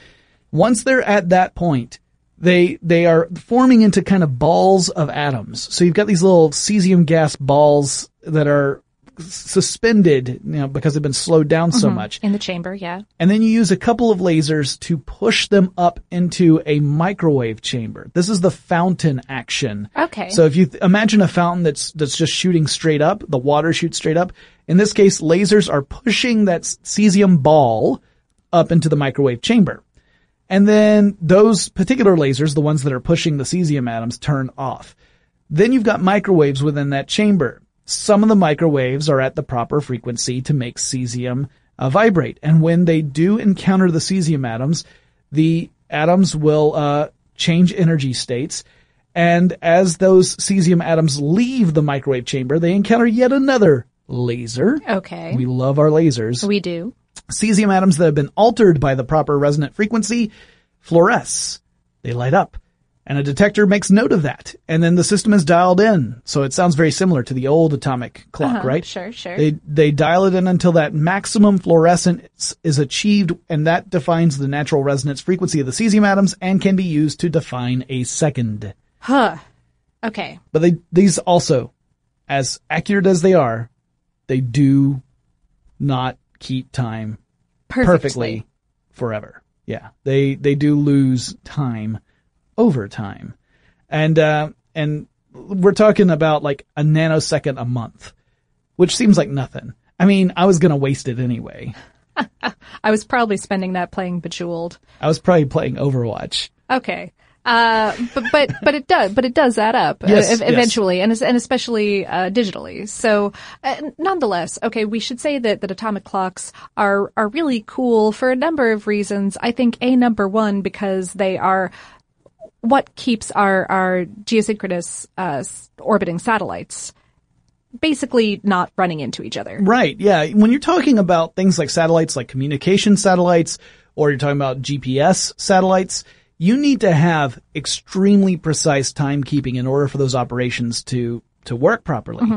Once they're at that point, they they are forming into kind of balls of atoms. So you've got these little cesium gas balls that are suspended, you know, because they've been slowed down so mm-hmm. much. In the chamber, yeah. And then you use a couple of lasers to push them up into a microwave chamber. This is the fountain action. Okay. So if you th- imagine a fountain that's that's just shooting straight up, the water shoots straight up. In this case, lasers are pushing that cesium ball up into the microwave chamber. And then those particular lasers, the ones that are pushing the cesium atoms, turn off. Then you've got microwaves within that chamber. Some of the microwaves are at the proper frequency to make cesium uh, vibrate. And when they do encounter the cesium atoms, the atoms will uh change energy states. And as those cesium atoms leave the microwave chamber, they encounter yet another laser. Okay. We love our lasers. We do. Cesium atoms that have been altered by the proper resonant frequency fluoresce. They light up. And a detector makes note of that. And then the system is dialed in. So it sounds very similar to the old atomic clock, uh-huh, right? Sure, sure. They, they dial it in until that maximum fluorescence is achieved, and that defines the natural resonance frequency of the cesium atoms and can be used to define a second. Huh. Okay. But they, these also, as accurate as they are, they do not keep time Perfectly. perfectly forever. Yeah. They, they do lose time over time. And, uh, and we're talking about like a nanosecond a month, which seems like nothing. I mean, I was going to waste it anyway. I was probably spending that playing Bejeweled. I was probably playing Overwatch. Okay. Uh, but, but, but it does, but it does add up yes, uh, eventually, yes. and, and especially, uh, digitally. So, uh, nonetheless, okay, we should say that, that atomic clocks are, are really cool for a number of reasons. I think a number one, because they are what keeps our, our geosynchronous, uh, orbiting satellites basically not running into each other. Right. Yeah. When you're talking about things like satellites, like communication satellites, or you're talking about G P S satellites, you need to have extremely precise timekeeping in order for those operations to, to work properly. Mm-hmm.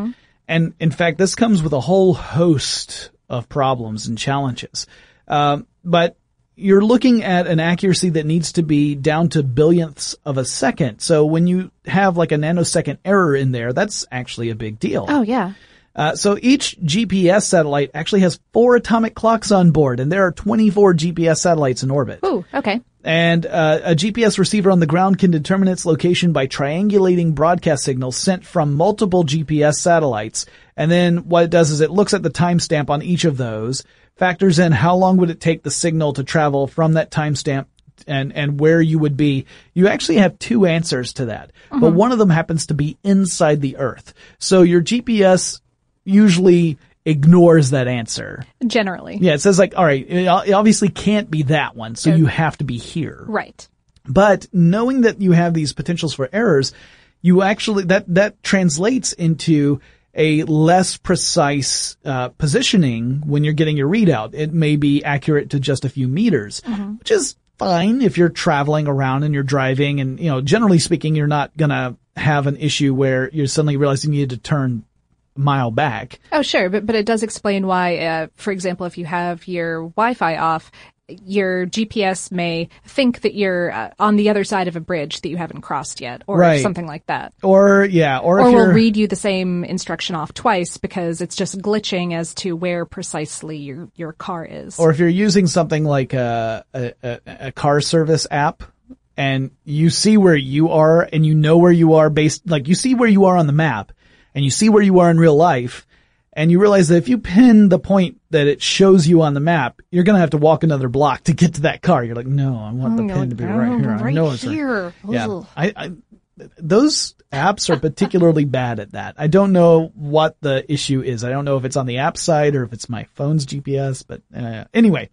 And in fact, this comes with a whole host of problems and challenges. Um, but you're looking at an accuracy that needs to be down to billionths of a second. So when you have like a nanosecond error in there, that's actually a big deal. Oh, yeah. Uh, so each G P S satellite actually has four atomic clocks on board, and there are twenty-four G P S satellites in orbit. Ooh, okay. And uh, a G P S receiver on the ground can determine its location by triangulating broadcast signals sent from multiple G P S satellites. And then what it does is it looks at the timestamp on each of those, factors in how long would it take the signal to travel from that timestamp and, and where you would be. You actually have two answers to that, mm-hmm. but one of them happens to be inside the Earth. So your G P S usually ignores that answer. Generally. Yeah, it says like, all right, it obviously can't be that one, so you have to be here. Right. But knowing that you have these potentials for errors, you actually, that, that translates into a less precise uh positioning when you're getting your readout. It may be accurate to just a few meters, mm-hmm. which is fine if you're traveling around and you're driving and, you know, generally speaking, you're not gonna have an issue where you're suddenly realizing you need to turn a mile back. Oh, sure. But, but it does explain why, uh, for example, if you have your Wi-Fi off, your G P S may think that you're uh, on the other side of a bridge that you haven't crossed yet, or right. something like that. Or, yeah, or, or if will you're... read you the same instruction off twice because it's just glitching as to where precisely your, your car is. Or if you're using something like a, a, a car service app and you see where you are and you know where you are based, like you see where you are on the map and you see where you are in real life, and you realize that if you pin the point that it shows you on the map, you're going to have to walk another block to get to that car. You're like, no, I want the oh, pin like, to be oh, right here. Right I know it's here. right. Yeah. I, I, those apps are particularly bad at that. I don't know what the issue is. I don't know if it's on the app side or if it's my phone's G P S, but uh, anyway.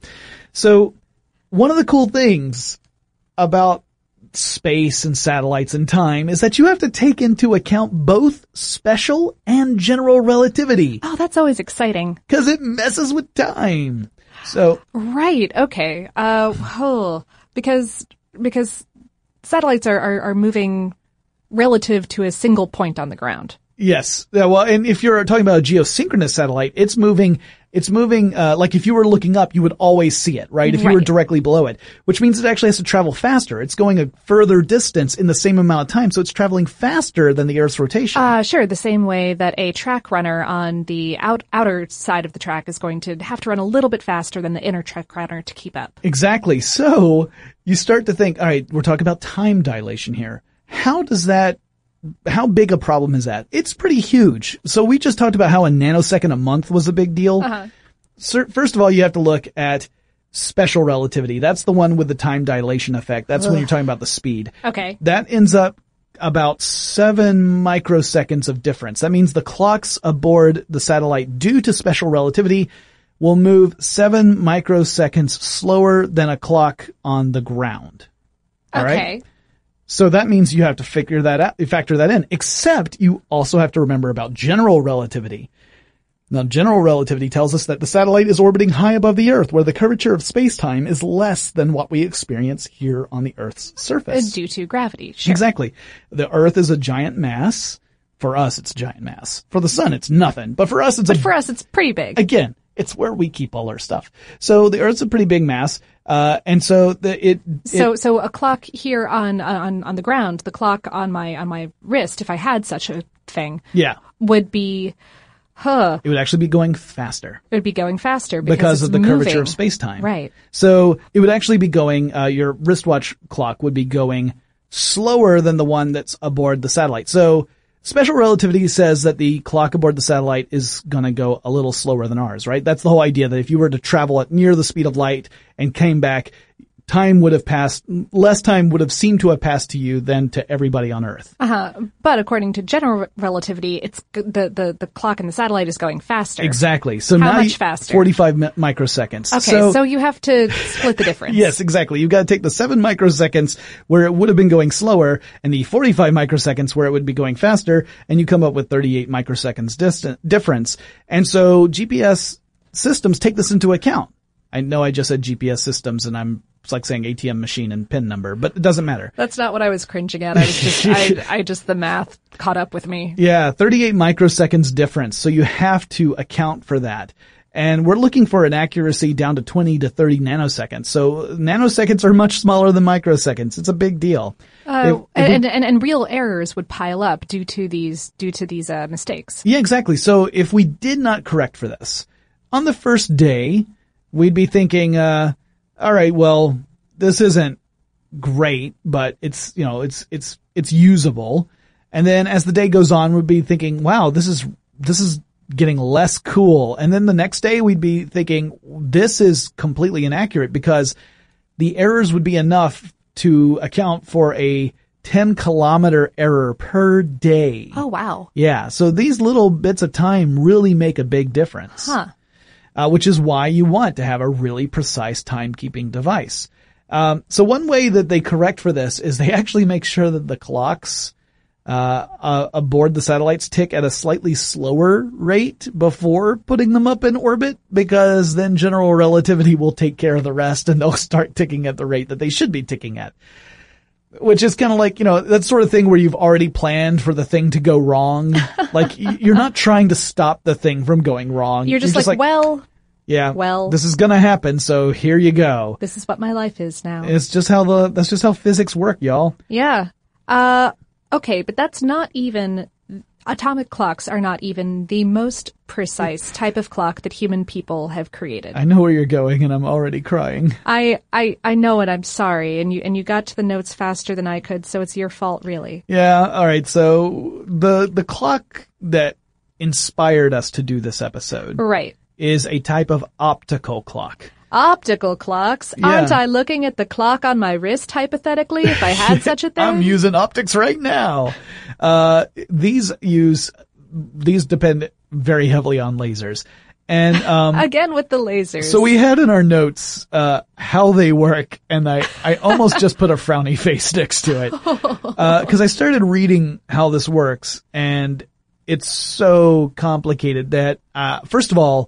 So one of the cool things about space and satellites and time is that you have to take into account both special and general relativity. Oh, that's always exciting. Because it messes with time. So right, okay. Uh, oh, because because satellites are, are, are moving relative to a single point on the ground. Yes. Yeah, well, and if you're talking about a geosynchronous satellite, it's moving, it's moving, uh, like if you were looking up, you would always see it, right? If you right. were directly below it, which means it actually has to travel faster. It's going a further distance in the same amount of time, so it's traveling faster than the Earth's rotation. Uh, sure. The same way that a track runner on the out, outer side of the track is going to have to run a little bit faster than the inner track runner to keep up. Exactly. So you start to think, all right, we're talking about time dilation here. How does that How big a problem is that? It's pretty huge. So we just talked about how a nanosecond a month was a big deal. Uh-huh. So first of all, you have to look at special relativity. That's the one with the time dilation effect. That's Ugh. when you're talking about the speed. Okay. That ends up about seven microseconds of difference. That means the clocks aboard the satellite, due to special relativity, will move seven microseconds slower than a clock on the ground. All okay. right? So that means you have to figure that out, factor that in, except you also have to remember about general relativity. Now, general relativity tells us that the satellite is orbiting high above the Earth, where the curvature of space-time is less than what we experience here on the Earth's surface. Due to gravity, sure. Exactly. The Earth is a giant mass. For us, it's a giant mass. For the sun, it's nothing. But for us, it's but a... for us, it's pretty big. Again, it's where we keep all our stuff. So the Earth's a pretty big mass. Uh, and so the, it, it, so, so a clock here on, on, on the ground, the clock on my, on my wrist, if I had such a thing, yeah, would be, huh. It would actually be going faster. It would be going faster because, because of the moving. curvature of space-time. Right. So it would actually be going, uh, your wristwatch clock would be going slower than the one that's aboard the satellite. So special relativity says that the clock aboard the satellite is going to go a little slower than ours, right? That's the whole idea, that if you were to travel at near the speed of light and came back, time would have passed, less time would have seemed to have passed to you than to everybody on Earth. Uh-huh. But according to general relativity, it's the, the, the clock in the satellite is going faster. Exactly. So How now much you, faster? forty-five mi- microseconds. Okay, so, so you have to split the difference. Yes, exactly. You've got to take the seven microseconds where it would have been going slower and the forty-five microseconds where it would be going faster, and you come up with thirty-eight microseconds distant difference. And so G P S systems take this into account. I know I just said G P S systems and I'm it's like saying A T M machine and PIN number, but it doesn't matter. That's not what I was cringing at. I was just, I, I just, the math caught up with me. Yeah, thirty-eight microseconds difference. So you have to account for that. And we're looking for an accuracy down to twenty to thirty nanoseconds. So nanoseconds are much smaller than microseconds. It's a big deal. Uh, If- if we- and, and, and real errors would pile up due to these, due to these, uh, mistakes. Yeah, exactly. So if we did not correct for this, on the first day, we'd be thinking, uh, all right, well, this isn't great, but it's, you know, it's, it's, it's usable. And then as the day goes on, we'd be thinking, wow, this is, this is getting less cool. And then the next day we'd be thinking, this is completely inaccurate, because the errors would be enough to account for a ten kilometer error per day. Oh, wow. Yeah. So these little bits of time really make a big difference. Huh. Uh, which is why you want to have a really precise timekeeping device. Um, so one way that they correct for this is they actually make sure that the clocks uh, uh aboard the satellites tick at a slightly slower rate before putting them up in orbit, because then general relativity will take care of the rest and they'll start ticking at the rate that they should be ticking at. Which is kind of like, you know, that sort of thing where you've already planned for the thing to go wrong. Like, you're not trying to stop the thing from going wrong. You're just, you're just like, like, well, yeah, well, this is gonna happen, so here you go. this is what my life is now. It's just how the, that's just how physics work, y'all. Yeah. Uh, okay, but that's not even, atomic clocks are not even the most precise type of clock that human people have created. I know where you're going, and I'm already crying. I, I, I know it, I'm sorry, and you, and you got to the notes faster than I could, so it's your fault, really. Yeah, alright, so the, the clock that inspired us to do this episode Right. is a type of optical clock. Optical clocks? Yeah. Aren't I looking at the clock on my wrist, hypothetically, if I had such a thing? I'm using optics right now. Uh, these use, these depend very heavily on lasers. And, um, Again with the lasers. so we had in our notes, uh, how they work, and I, I almost just put a frowny face next to it. Uh, cause I started reading how this works, and it's so complicated that, uh, first of all,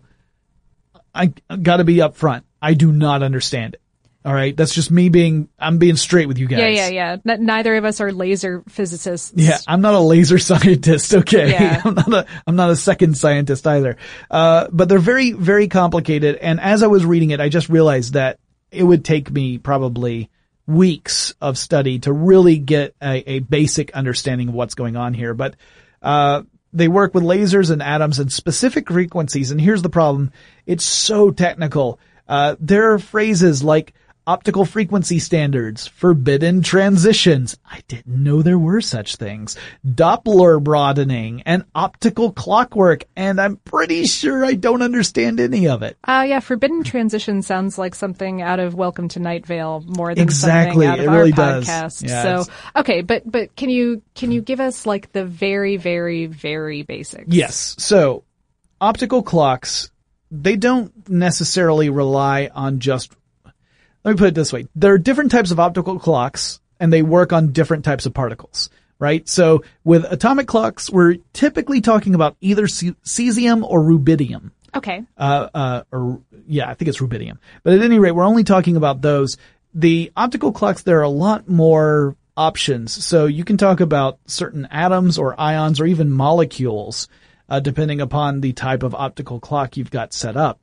I gotta be upfront. I do not understand it. All right. That's just me being, I'm being straight with you guys. Yeah, yeah, yeah. N- neither of us are laser physicists. Yeah. I'm not a laser scientist. Okay. Yeah. I'm not a, I'm not a second scientist either. Uh, but they're very, very complicated. And as I was reading it, I just realized that it would take me probably weeks of study to really get a, a basic understanding of what's going on here. But, uh, they work with lasers and atoms and specific frequencies. And here's the problem. It's so technical. Uh, there are phrases like optical frequency standards, forbidden transitions. I didn't know there were such things. Doppler broadening and optical clockwork. And I'm pretty sure I don't understand any of it. Uh, yeah, forbidden transition sounds like something out of Welcome to Night Vale more than Exactly. something out of It our really does. podcast. Yeah, so, it's- okay, but, but can you, can you give us like the very, very, very basics? Yes. So optical clocks, they don't necessarily rely on just, let me put it this way. There are different types of optical clocks, and they work on different types of particles, right? So with atomic clocks, we're typically talking about either ce- cesium or rubidium. Okay. Uh, uh, or, yeah, I think it's rubidium. But at any rate, we're only talking about those. The optical clocks, there are a lot more options. So you can talk about certain atoms or ions or even molecules, uh, depending upon the type of optical clock you've got set up.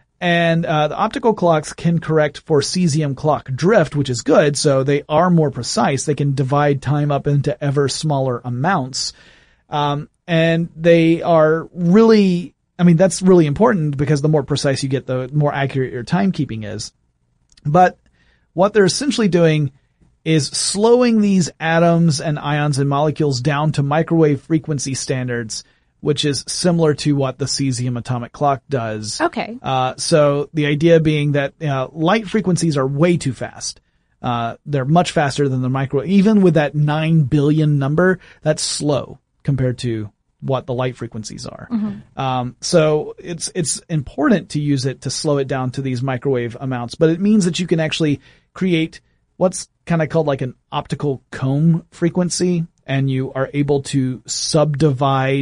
And uh, the optical clocks can correct for cesium clock drift, which is good. So they are more precise. They can divide time up into ever smaller amounts. Um, and they are really, I mean, that's really important because the more precise you get, the more accurate your timekeeping is. But what they're essentially doing is slowing these atoms and ions and molecules down to microwave frequency standards, which is similar to what the cesium atomic clock does. Okay. Uh, so the idea being that uh, light frequencies are way too fast. Uh, they're much faster than the microwave. Even with that nine billion number, that's slow compared to what the light frequencies are. Mm-hmm. Um, so it's, it's important to use it to slow it down to these microwave amounts, but it means that you can actually create what's kind of called like an optical comb frequency, and you are able to subdivide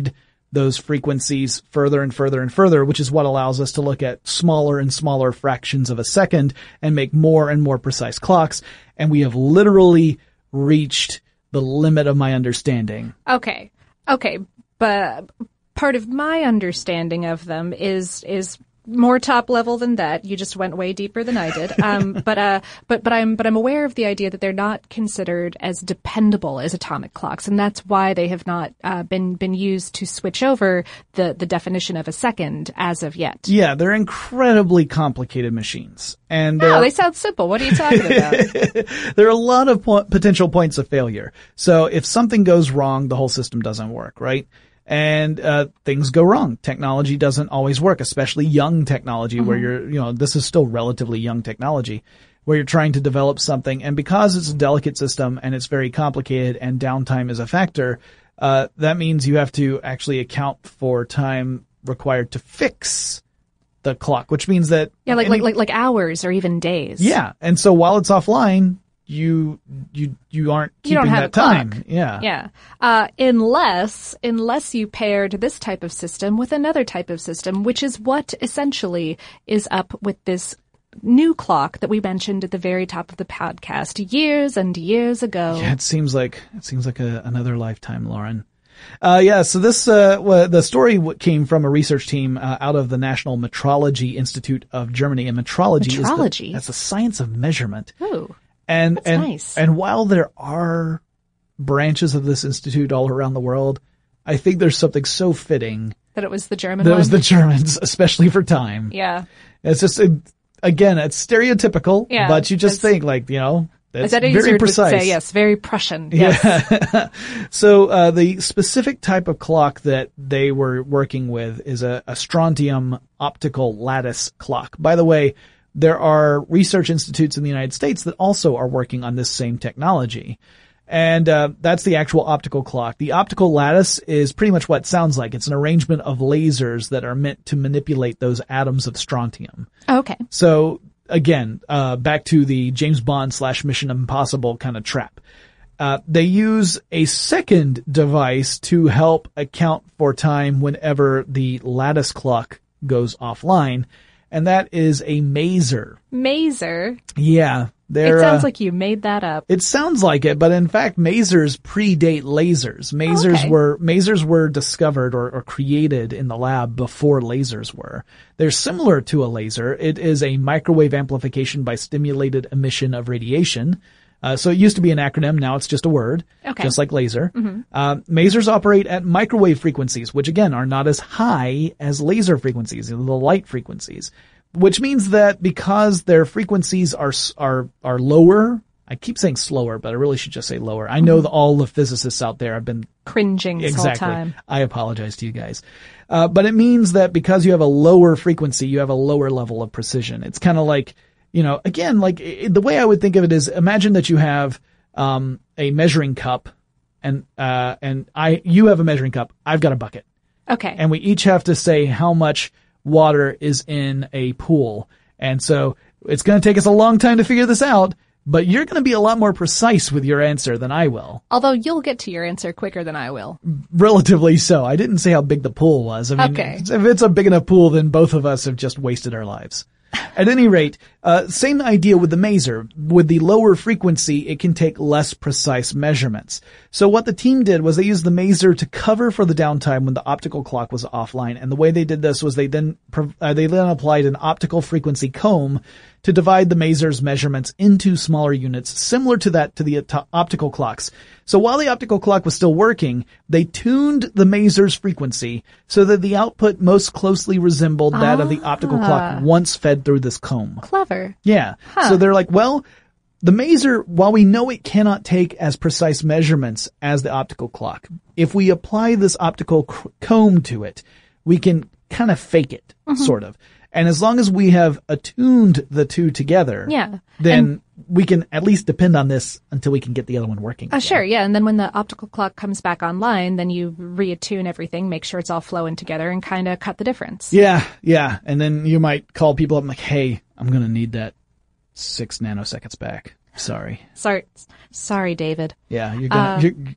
those frequencies further and further and further, which is what allows us to look at smaller and smaller fractions of a second and make more and more precise clocks. And we have literally reached the limit of my understanding. Okay. Okay. But part of my understanding of them is, is more top level than that. You just went way deeper than I did. Um, but, uh, but, but I'm, but I'm aware of the idea that they're not considered as dependable as atomic clocks. And that's why they have not, uh, been, been used to switch over the, the definition of a second as of yet. Yeah, they're incredibly complicated machines. And, no, uh, they sound simple. What are you talking about? There are a lot of po- potential points of failure. So if something goes wrong, the whole system doesn't work, right? And, uh, things go wrong. Technology doesn't always work, especially young technology mm-hmm. where you're, you know, this is still relatively young technology where you're trying to develop something. And because it's a delicate system and it's very complicated and downtime is a factor, uh, that means you have to actually account for time required to fix the clock, which means that. Yeah, like, any, like, like, like hours or even days. Yeah. And so while it's offline, you, you, you aren't keeping you don't have that a clock. time. Yeah. Yeah. Uh, unless, unless you paired this type of system with another type of system, which is what essentially is up with this new clock that we mentioned at the very top of the podcast years and years ago. Yeah, it seems like, it seems like a, another lifetime, Lauren. Uh, yeah, so this, uh, well, the story w- came from a research team, uh, out of the National Metrology Institute of Germany. And metrology, metrology. is the, that's the science of measurement. Ooh. And, That's and, nice. and while there are branches of this institute all around the world, I think there's something so fitting. That it was the German that one? That was the Germans, especially for time. Yeah. It's just, it, again, it's stereotypical, yeah, but you just think like, you know, it's very precise. Would say, yes, very Prussian. Yes. Yeah. So, uh, the specific type of clock that they were working with is a, a strontium optical lattice clock. By the way, there are research institutes in the United States that also are working on this same technology. And, uh, that's the actual optical clock. The optical lattice is pretty much what it sounds like. It's an arrangement of lasers that are meant to manipulate those atoms of strontium. Okay. So, again, uh, back to the James Bond slash Mission Impossible kind of trap. Uh, they use a second device to help account for time whenever the lattice clock goes offline. And that is a maser. Maser? Yeah. It sounds uh, like you made that up. It sounds like it, but in fact, masers predate lasers. Masers okay. were, masers were discovered or, or created in the lab before lasers were. They're similar to a laser. It is a microwave amplification by stimulated emission of radiation. Uh, so it used to be an acronym. Now it's just a word. Okay. Just like laser. Mm-hmm. Uh, masers operate at microwave frequencies, which again are not as high as laser frequencies, the light frequencies. Which means that because their frequencies are, are, are lower, I keep saying slower, but I really should just say lower. I know mm-hmm. that all the physicists out there have been cringing this exactly. whole time. I apologize to you guys. Uh, but it means that because you have a lower frequency, you have a lower level of precision. It's kind of like, you know, again, like it, the way I would think of it is imagine that you have, um, a measuring cup and, uh, and I, you have a measuring cup. I've got a bucket. Okay. And we each have to say how much water is in a pool. And so it's going to take us a long time to figure this out, but you're going to be a lot more precise with your answer than I will. Although you'll get to your answer quicker than I will. Relatively so. I didn't say how big the pool was. I mean, okay. if it's a big enough pool, then both of us have just wasted our lives. At any rate, uh, same idea with the maser. With the lower frequency, it can take less precise measurements. So what the team did was they used the maser to cover for the downtime when the optical clock was offline. And the way they did this was they then, uh, they then applied an optical frequency comb to divide the maser's measurements into smaller units, similar to that to the optical clocks. So while the optical clock was still working, they tuned the maser's frequency so that the output most closely resembled that ah. of the optical clock once fed through this comb. Clever. Yeah. Huh. So they're like, well, the maser, while we know it cannot take as precise measurements as the optical clock, if we apply this optical c- comb to it, we can kind of fake it, mm-hmm. sort of. And as long as we have attuned the two together, yeah. then and, we can at least depend on this until we can get the other one working. Uh, again. Sure, yeah. And then when the optical clock comes back online, then you reattune everything, make sure it's all flowing together, and kind of cut the difference. Yeah, yeah. And then you might call people up and like, hey, I'm going to need that six nanoseconds back. Sorry. Sorry, sorry, David. Yeah, you're gonna, uh, you're,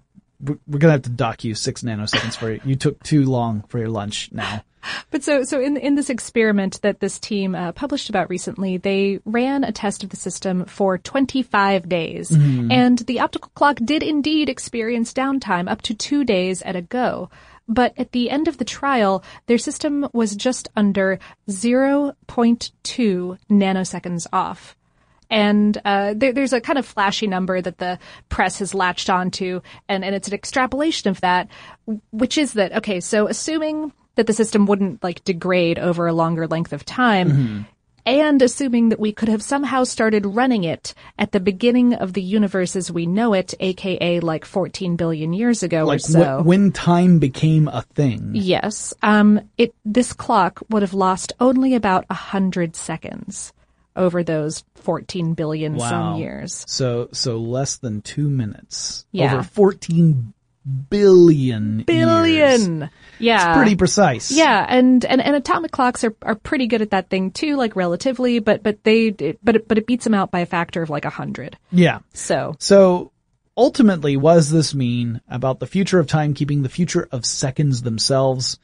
we're, we're gonna have to dock you six nanoseconds for you. You took too long for your lunch now. But so, so in in this experiment that this team uh, published about recently, they ran a test of the system for twenty-five days, mm-hmm. and the optical clock did indeed experience downtime up to two days at a go. But at the end of the trial, their system was just under zero point two nanoseconds off. And uh, there, there's a kind of flashy number that the press has latched onto, and, and it's an extrapolation of that, which is that, okay, so assuming that the system wouldn't like degrade over a longer length of time, mm-hmm. and assuming that we could have somehow started running it at the beginning of the universe as we know it, aka like fourteen billion years ago like or so. Wh- when time became a thing. Yes. Um, it, this clock would have lost only about a hundred seconds over those fourteen billion wow. some years. So, so less than two minutes. Yeah. Over fourteen billion Billion. years. Yeah. It's pretty precise. Yeah, and, and, and atomic clocks are, are pretty good at that thing too, like relatively, but, but they, but it, but it beats them out by a factor of like a hundred. Yeah. So. So ultimately, what does this mean about the future of timekeeping, the future of seconds themselves?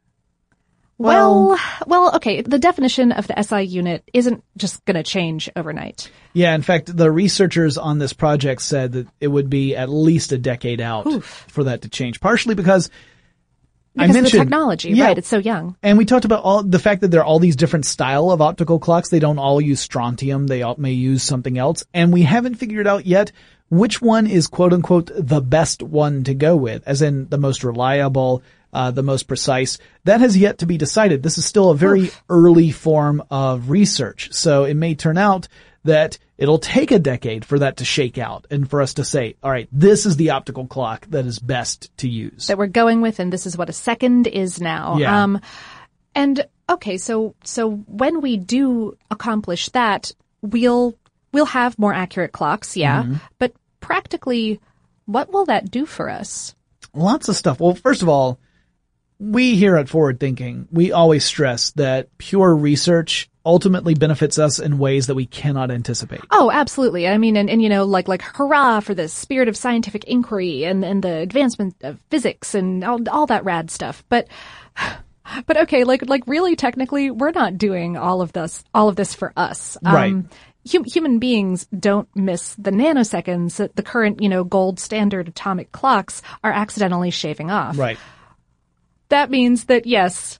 Well, well, well, okay, the definition of the S I unit isn't just gonna change overnight. Yeah, in fact, the researchers on this project said that it would be at least a decade out Oof. for that to change, partially because Because I mentioned, of the technology, yeah, right? It's so young. And we talked about all the fact that there are all these different style of optical clocks. They don't all use strontium. They all may use something else. And we haven't figured out yet which one is quote unquote the best one to go with, as in the most reliable, uh, the most precise. That has yet to be decided. This is still a very Oof. early form of research. So it may turn out that it'll take a decade for that to shake out and for us to say, all right, this is the optical clock that is best to use. That we're going with, and this is what a second is now. Yeah. Um, and okay, so, so when we do accomplish that, we'll, we'll have more accurate clocks, yeah. Mm-hmm. But practically, what will that do for us? Lots of stuff. Well, first of all, we here at Forward Thinking, we always stress that pure research ultimately benefits us in ways that we cannot anticipate. Oh, absolutely. I mean, and, and you know, like, like, hurrah for the spirit of scientific inquiry and, and the advancement of physics and all, all that rad stuff. But, but okay, like, like really technically, we're not doing all of this, all of this for us. Right. Um, hum, human beings don't miss the nanoseconds that the current, you know, gold standard atomic clocks are accidentally shaving off. Right. That means that, yes,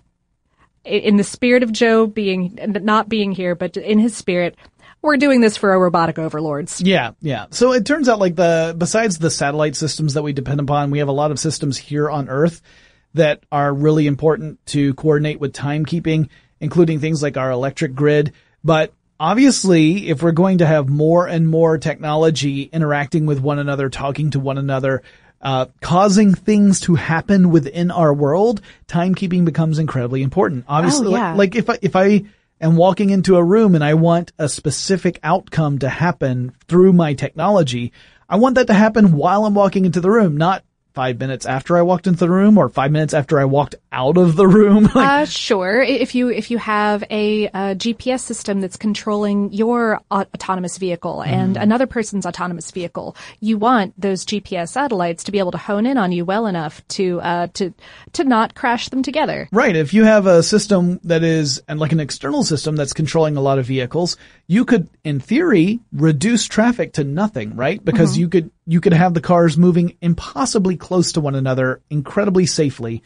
in the spirit of Joe being, not being here, but in his spirit, we're doing this for our robotic overlords. Yeah, yeah. So it turns out like the, besides the satellite systems that we depend upon, we have a lot of systems here on Earth that are really important to coordinate with timekeeping, including things like our electric grid. But obviously, if we're going to have more and more technology interacting with one another, talking to one another, Uh, causing things to happen within our world, timekeeping becomes incredibly important. Obviously, oh, yeah. like, like if I, if I am walking into a room and I want a specific outcome to happen through my technology, I want that to happen while I'm walking into the room, not five minutes after I walked into the room or five minutes after I walked out of the room. like, uh, sure. If you, if you have a, a G P S system that's controlling your uh, autonomous vehicle and mm. another person's autonomous vehicle, you want those G P S satellites to be able to hone in on you well enough to, uh, to, to not crash them together. Right. If you have a system that is, and like an external system that's controlling a lot of vehicles, you could, in theory, reduce traffic to nothing, right? Because mm-hmm. you could, you could have the cars moving impossibly close to one another incredibly safely.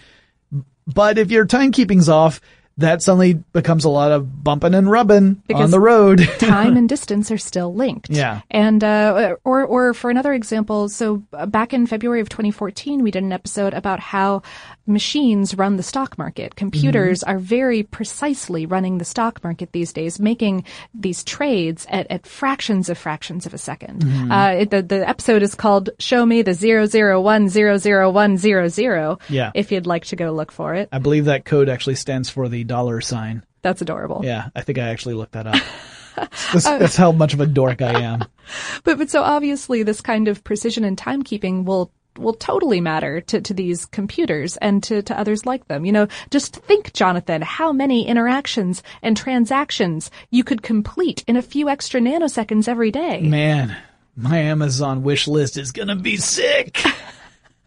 But if your timekeeping's off, that suddenly becomes a lot of bumping and rubbing because on the road. Time and distance are still linked. Yeah. And, uh, or, or for another example, so back in February of twenty fourteen, we did an episode about how machines run the stock market. Computers mm-hmm. are very precisely running the stock market these days, making these trades at, at fractions of fractions of a second. Mm-hmm. Uh, it, the, the episode is called Show Me the zero zero one zero zero one zero zero. Yeah. If you'd like to go look for it. I believe that code actually stands for the dollar sign. That's adorable. Yeah, I think I actually looked that up. that's, that's how much of a dork I am. But but so obviously this kind of precision in timekeeping will will totally matter to, to these computers and to, to others like them. You know, just think, Jonathan, how many interactions and transactions you could complete in a few extra nanoseconds every day. Man, my Amazon wish list is gonna be sick.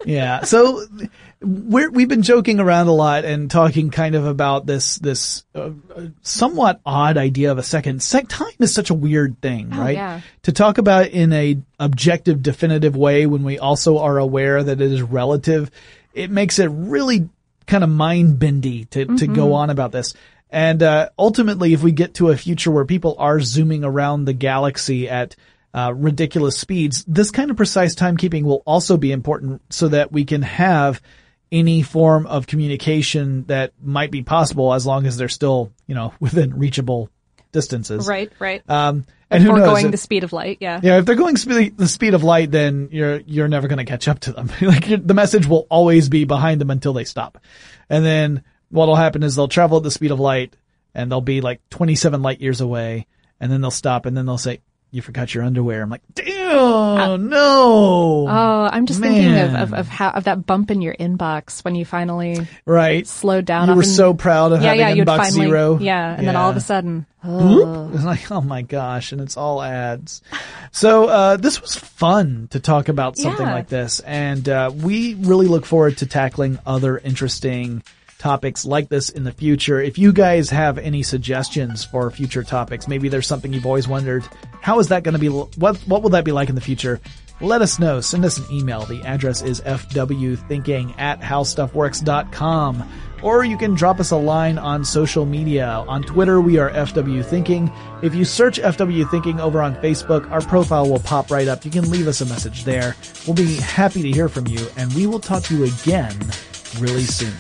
Yeah. So we're, we've been joking around a lot and talking kind of about this, this uh, somewhat odd idea of a second. Sec- time is such a weird thing, Oh, right? yeah. To talk about in a objective, definitive way when we also are aware that it is relative, it makes it really kind of mind bendy to, mm-hmm. to go on about this. And, uh, ultimately, if we get to a future where people are zooming around the galaxy at Uh, ridiculous speeds, this kind of precise timekeeping will also be important so that we can have any form of communication that might be possible as long as they're still, you know, within reachable distances. Right, right. Um, and if who we're knows? going It, the speed of light, yeah. yeah, if they're going spe- the speed of light, then you're, you're never going to catch up to them. Like you're, the message will always be behind them until they stop. And then what'll happen is they'll travel at the speed of light and they'll be like twenty-seven light years away, and then they'll stop and then they'll say, "You forgot your underwear." I'm like, damn, uh, no. Oh, I'm just Man. thinking of, of, of how, of that bump in your inbox when you finally right. slowed down. You were and, so proud of yeah, having yeah, you'd inbox finally, zero. Yeah. And yeah. then all of a sudden, oh. It's like, oh my gosh. And it's all ads. So, uh, this was fun to talk about something Yeah. like this. And, uh, we really look forward to tackling other interesting topics like this in the future. If you guys have any suggestions for future topics, maybe there's something you've always wondered, how is that going to be, what, what will that be like in the future? Let us know. Send us an email. The address is f w thinking at how stuff works dot com. Or you can drop us a line on social media. On Twitter, we are F W Thinking. If you search F W Thinking over on Facebook, our profile will pop right up. You can leave us a message there. We'll be happy to hear from you, and we will talk to you again really soon.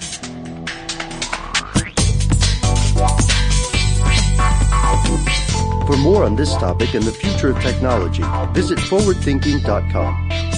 For more on this topic and the future of technology, visit forward thinking dot com.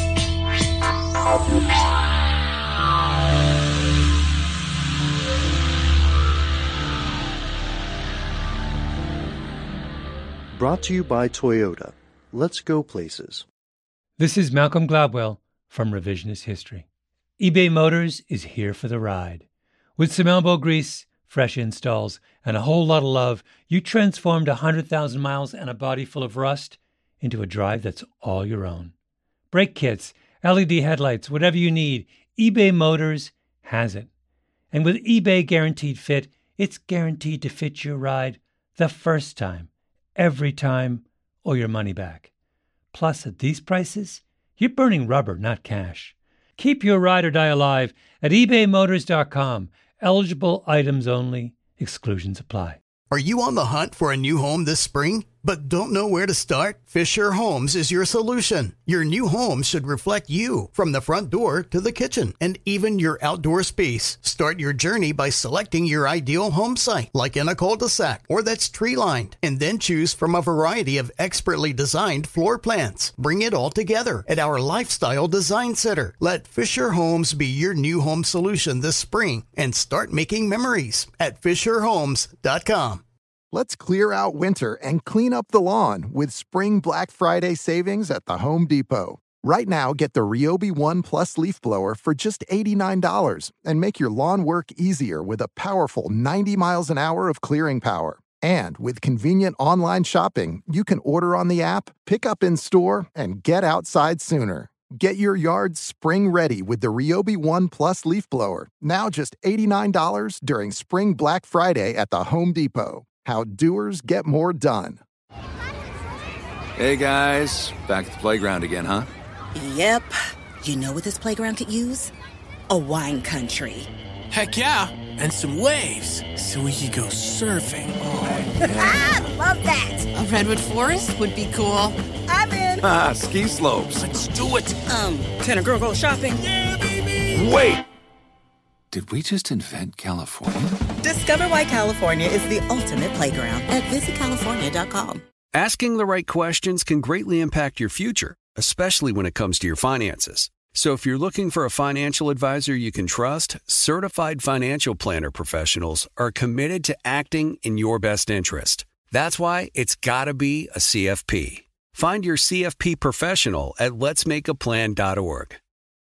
Brought to you by Toyota. Let's go places. This is Malcolm Gladwell from Revisionist History. eBay Motors is here for the ride. With some elbow grease, fresh installs, and a whole lot of love, you transformed one hundred thousand miles and a body full of rust into a drive that's all your own. Brake kits, L E D headlights, whatever you need, eBay Motors has it. And with eBay Guaranteed Fit, it's guaranteed to fit your ride the first time, every time, or your money back. Plus, at these prices, you're burning rubber, not cash. Keep your ride or die alive at ebay motors dot com. Eligible items only. Exclusions apply. Are you on the hunt for a new home this spring, but don't know where to start? Fisher Homes is your solution. Your new home should reflect you, from the front door to the kitchen, and even your outdoor space. Start your journey by selecting your ideal home site, like in a cul-de-sac or that's tree-lined, and then choose from a variety of expertly designed floor plans. Bring it all together at our Lifestyle Design Center. Let Fisher Homes be your new home solution this spring, and start making memories at fisher homes dot com. Let's clear out winter and clean up the lawn with Spring Black Friday savings at the Home Depot. Right now, get the Ryobi One Plus leaf blower for just eighty-nine dollars and make your lawn work easier with a powerful ninety miles an hour of clearing power. And with convenient online shopping, you can order on the app, pick up in store, and get outside sooner. Get your yard spring ready with the Ryobi One Plus leaf blower, now just eighty-nine dollars during Spring Black Friday at the Home Depot. How doers get more done. Hey guys, back at the playground again, huh? Yep. You know what this playground could use? A wine country. Heck yeah, and some waves so we could go surfing. Oh, yeah. Love that. A redwood forest would be cool. I'm in. Ah, ski slopes. Let's do it. Um, can a girl go shopping? Yeah, baby. Wait. Did we just invent California? Discover why California is the ultimate playground at visit california dot com. Asking the right questions can greatly impact your future, especially when it comes to your finances. So if you're looking for a financial advisor you can trust, certified financial planner professionals are committed to acting in your best interest. That's why it's got to be a C F P. Find your C F P professional at lets make a plan dot org.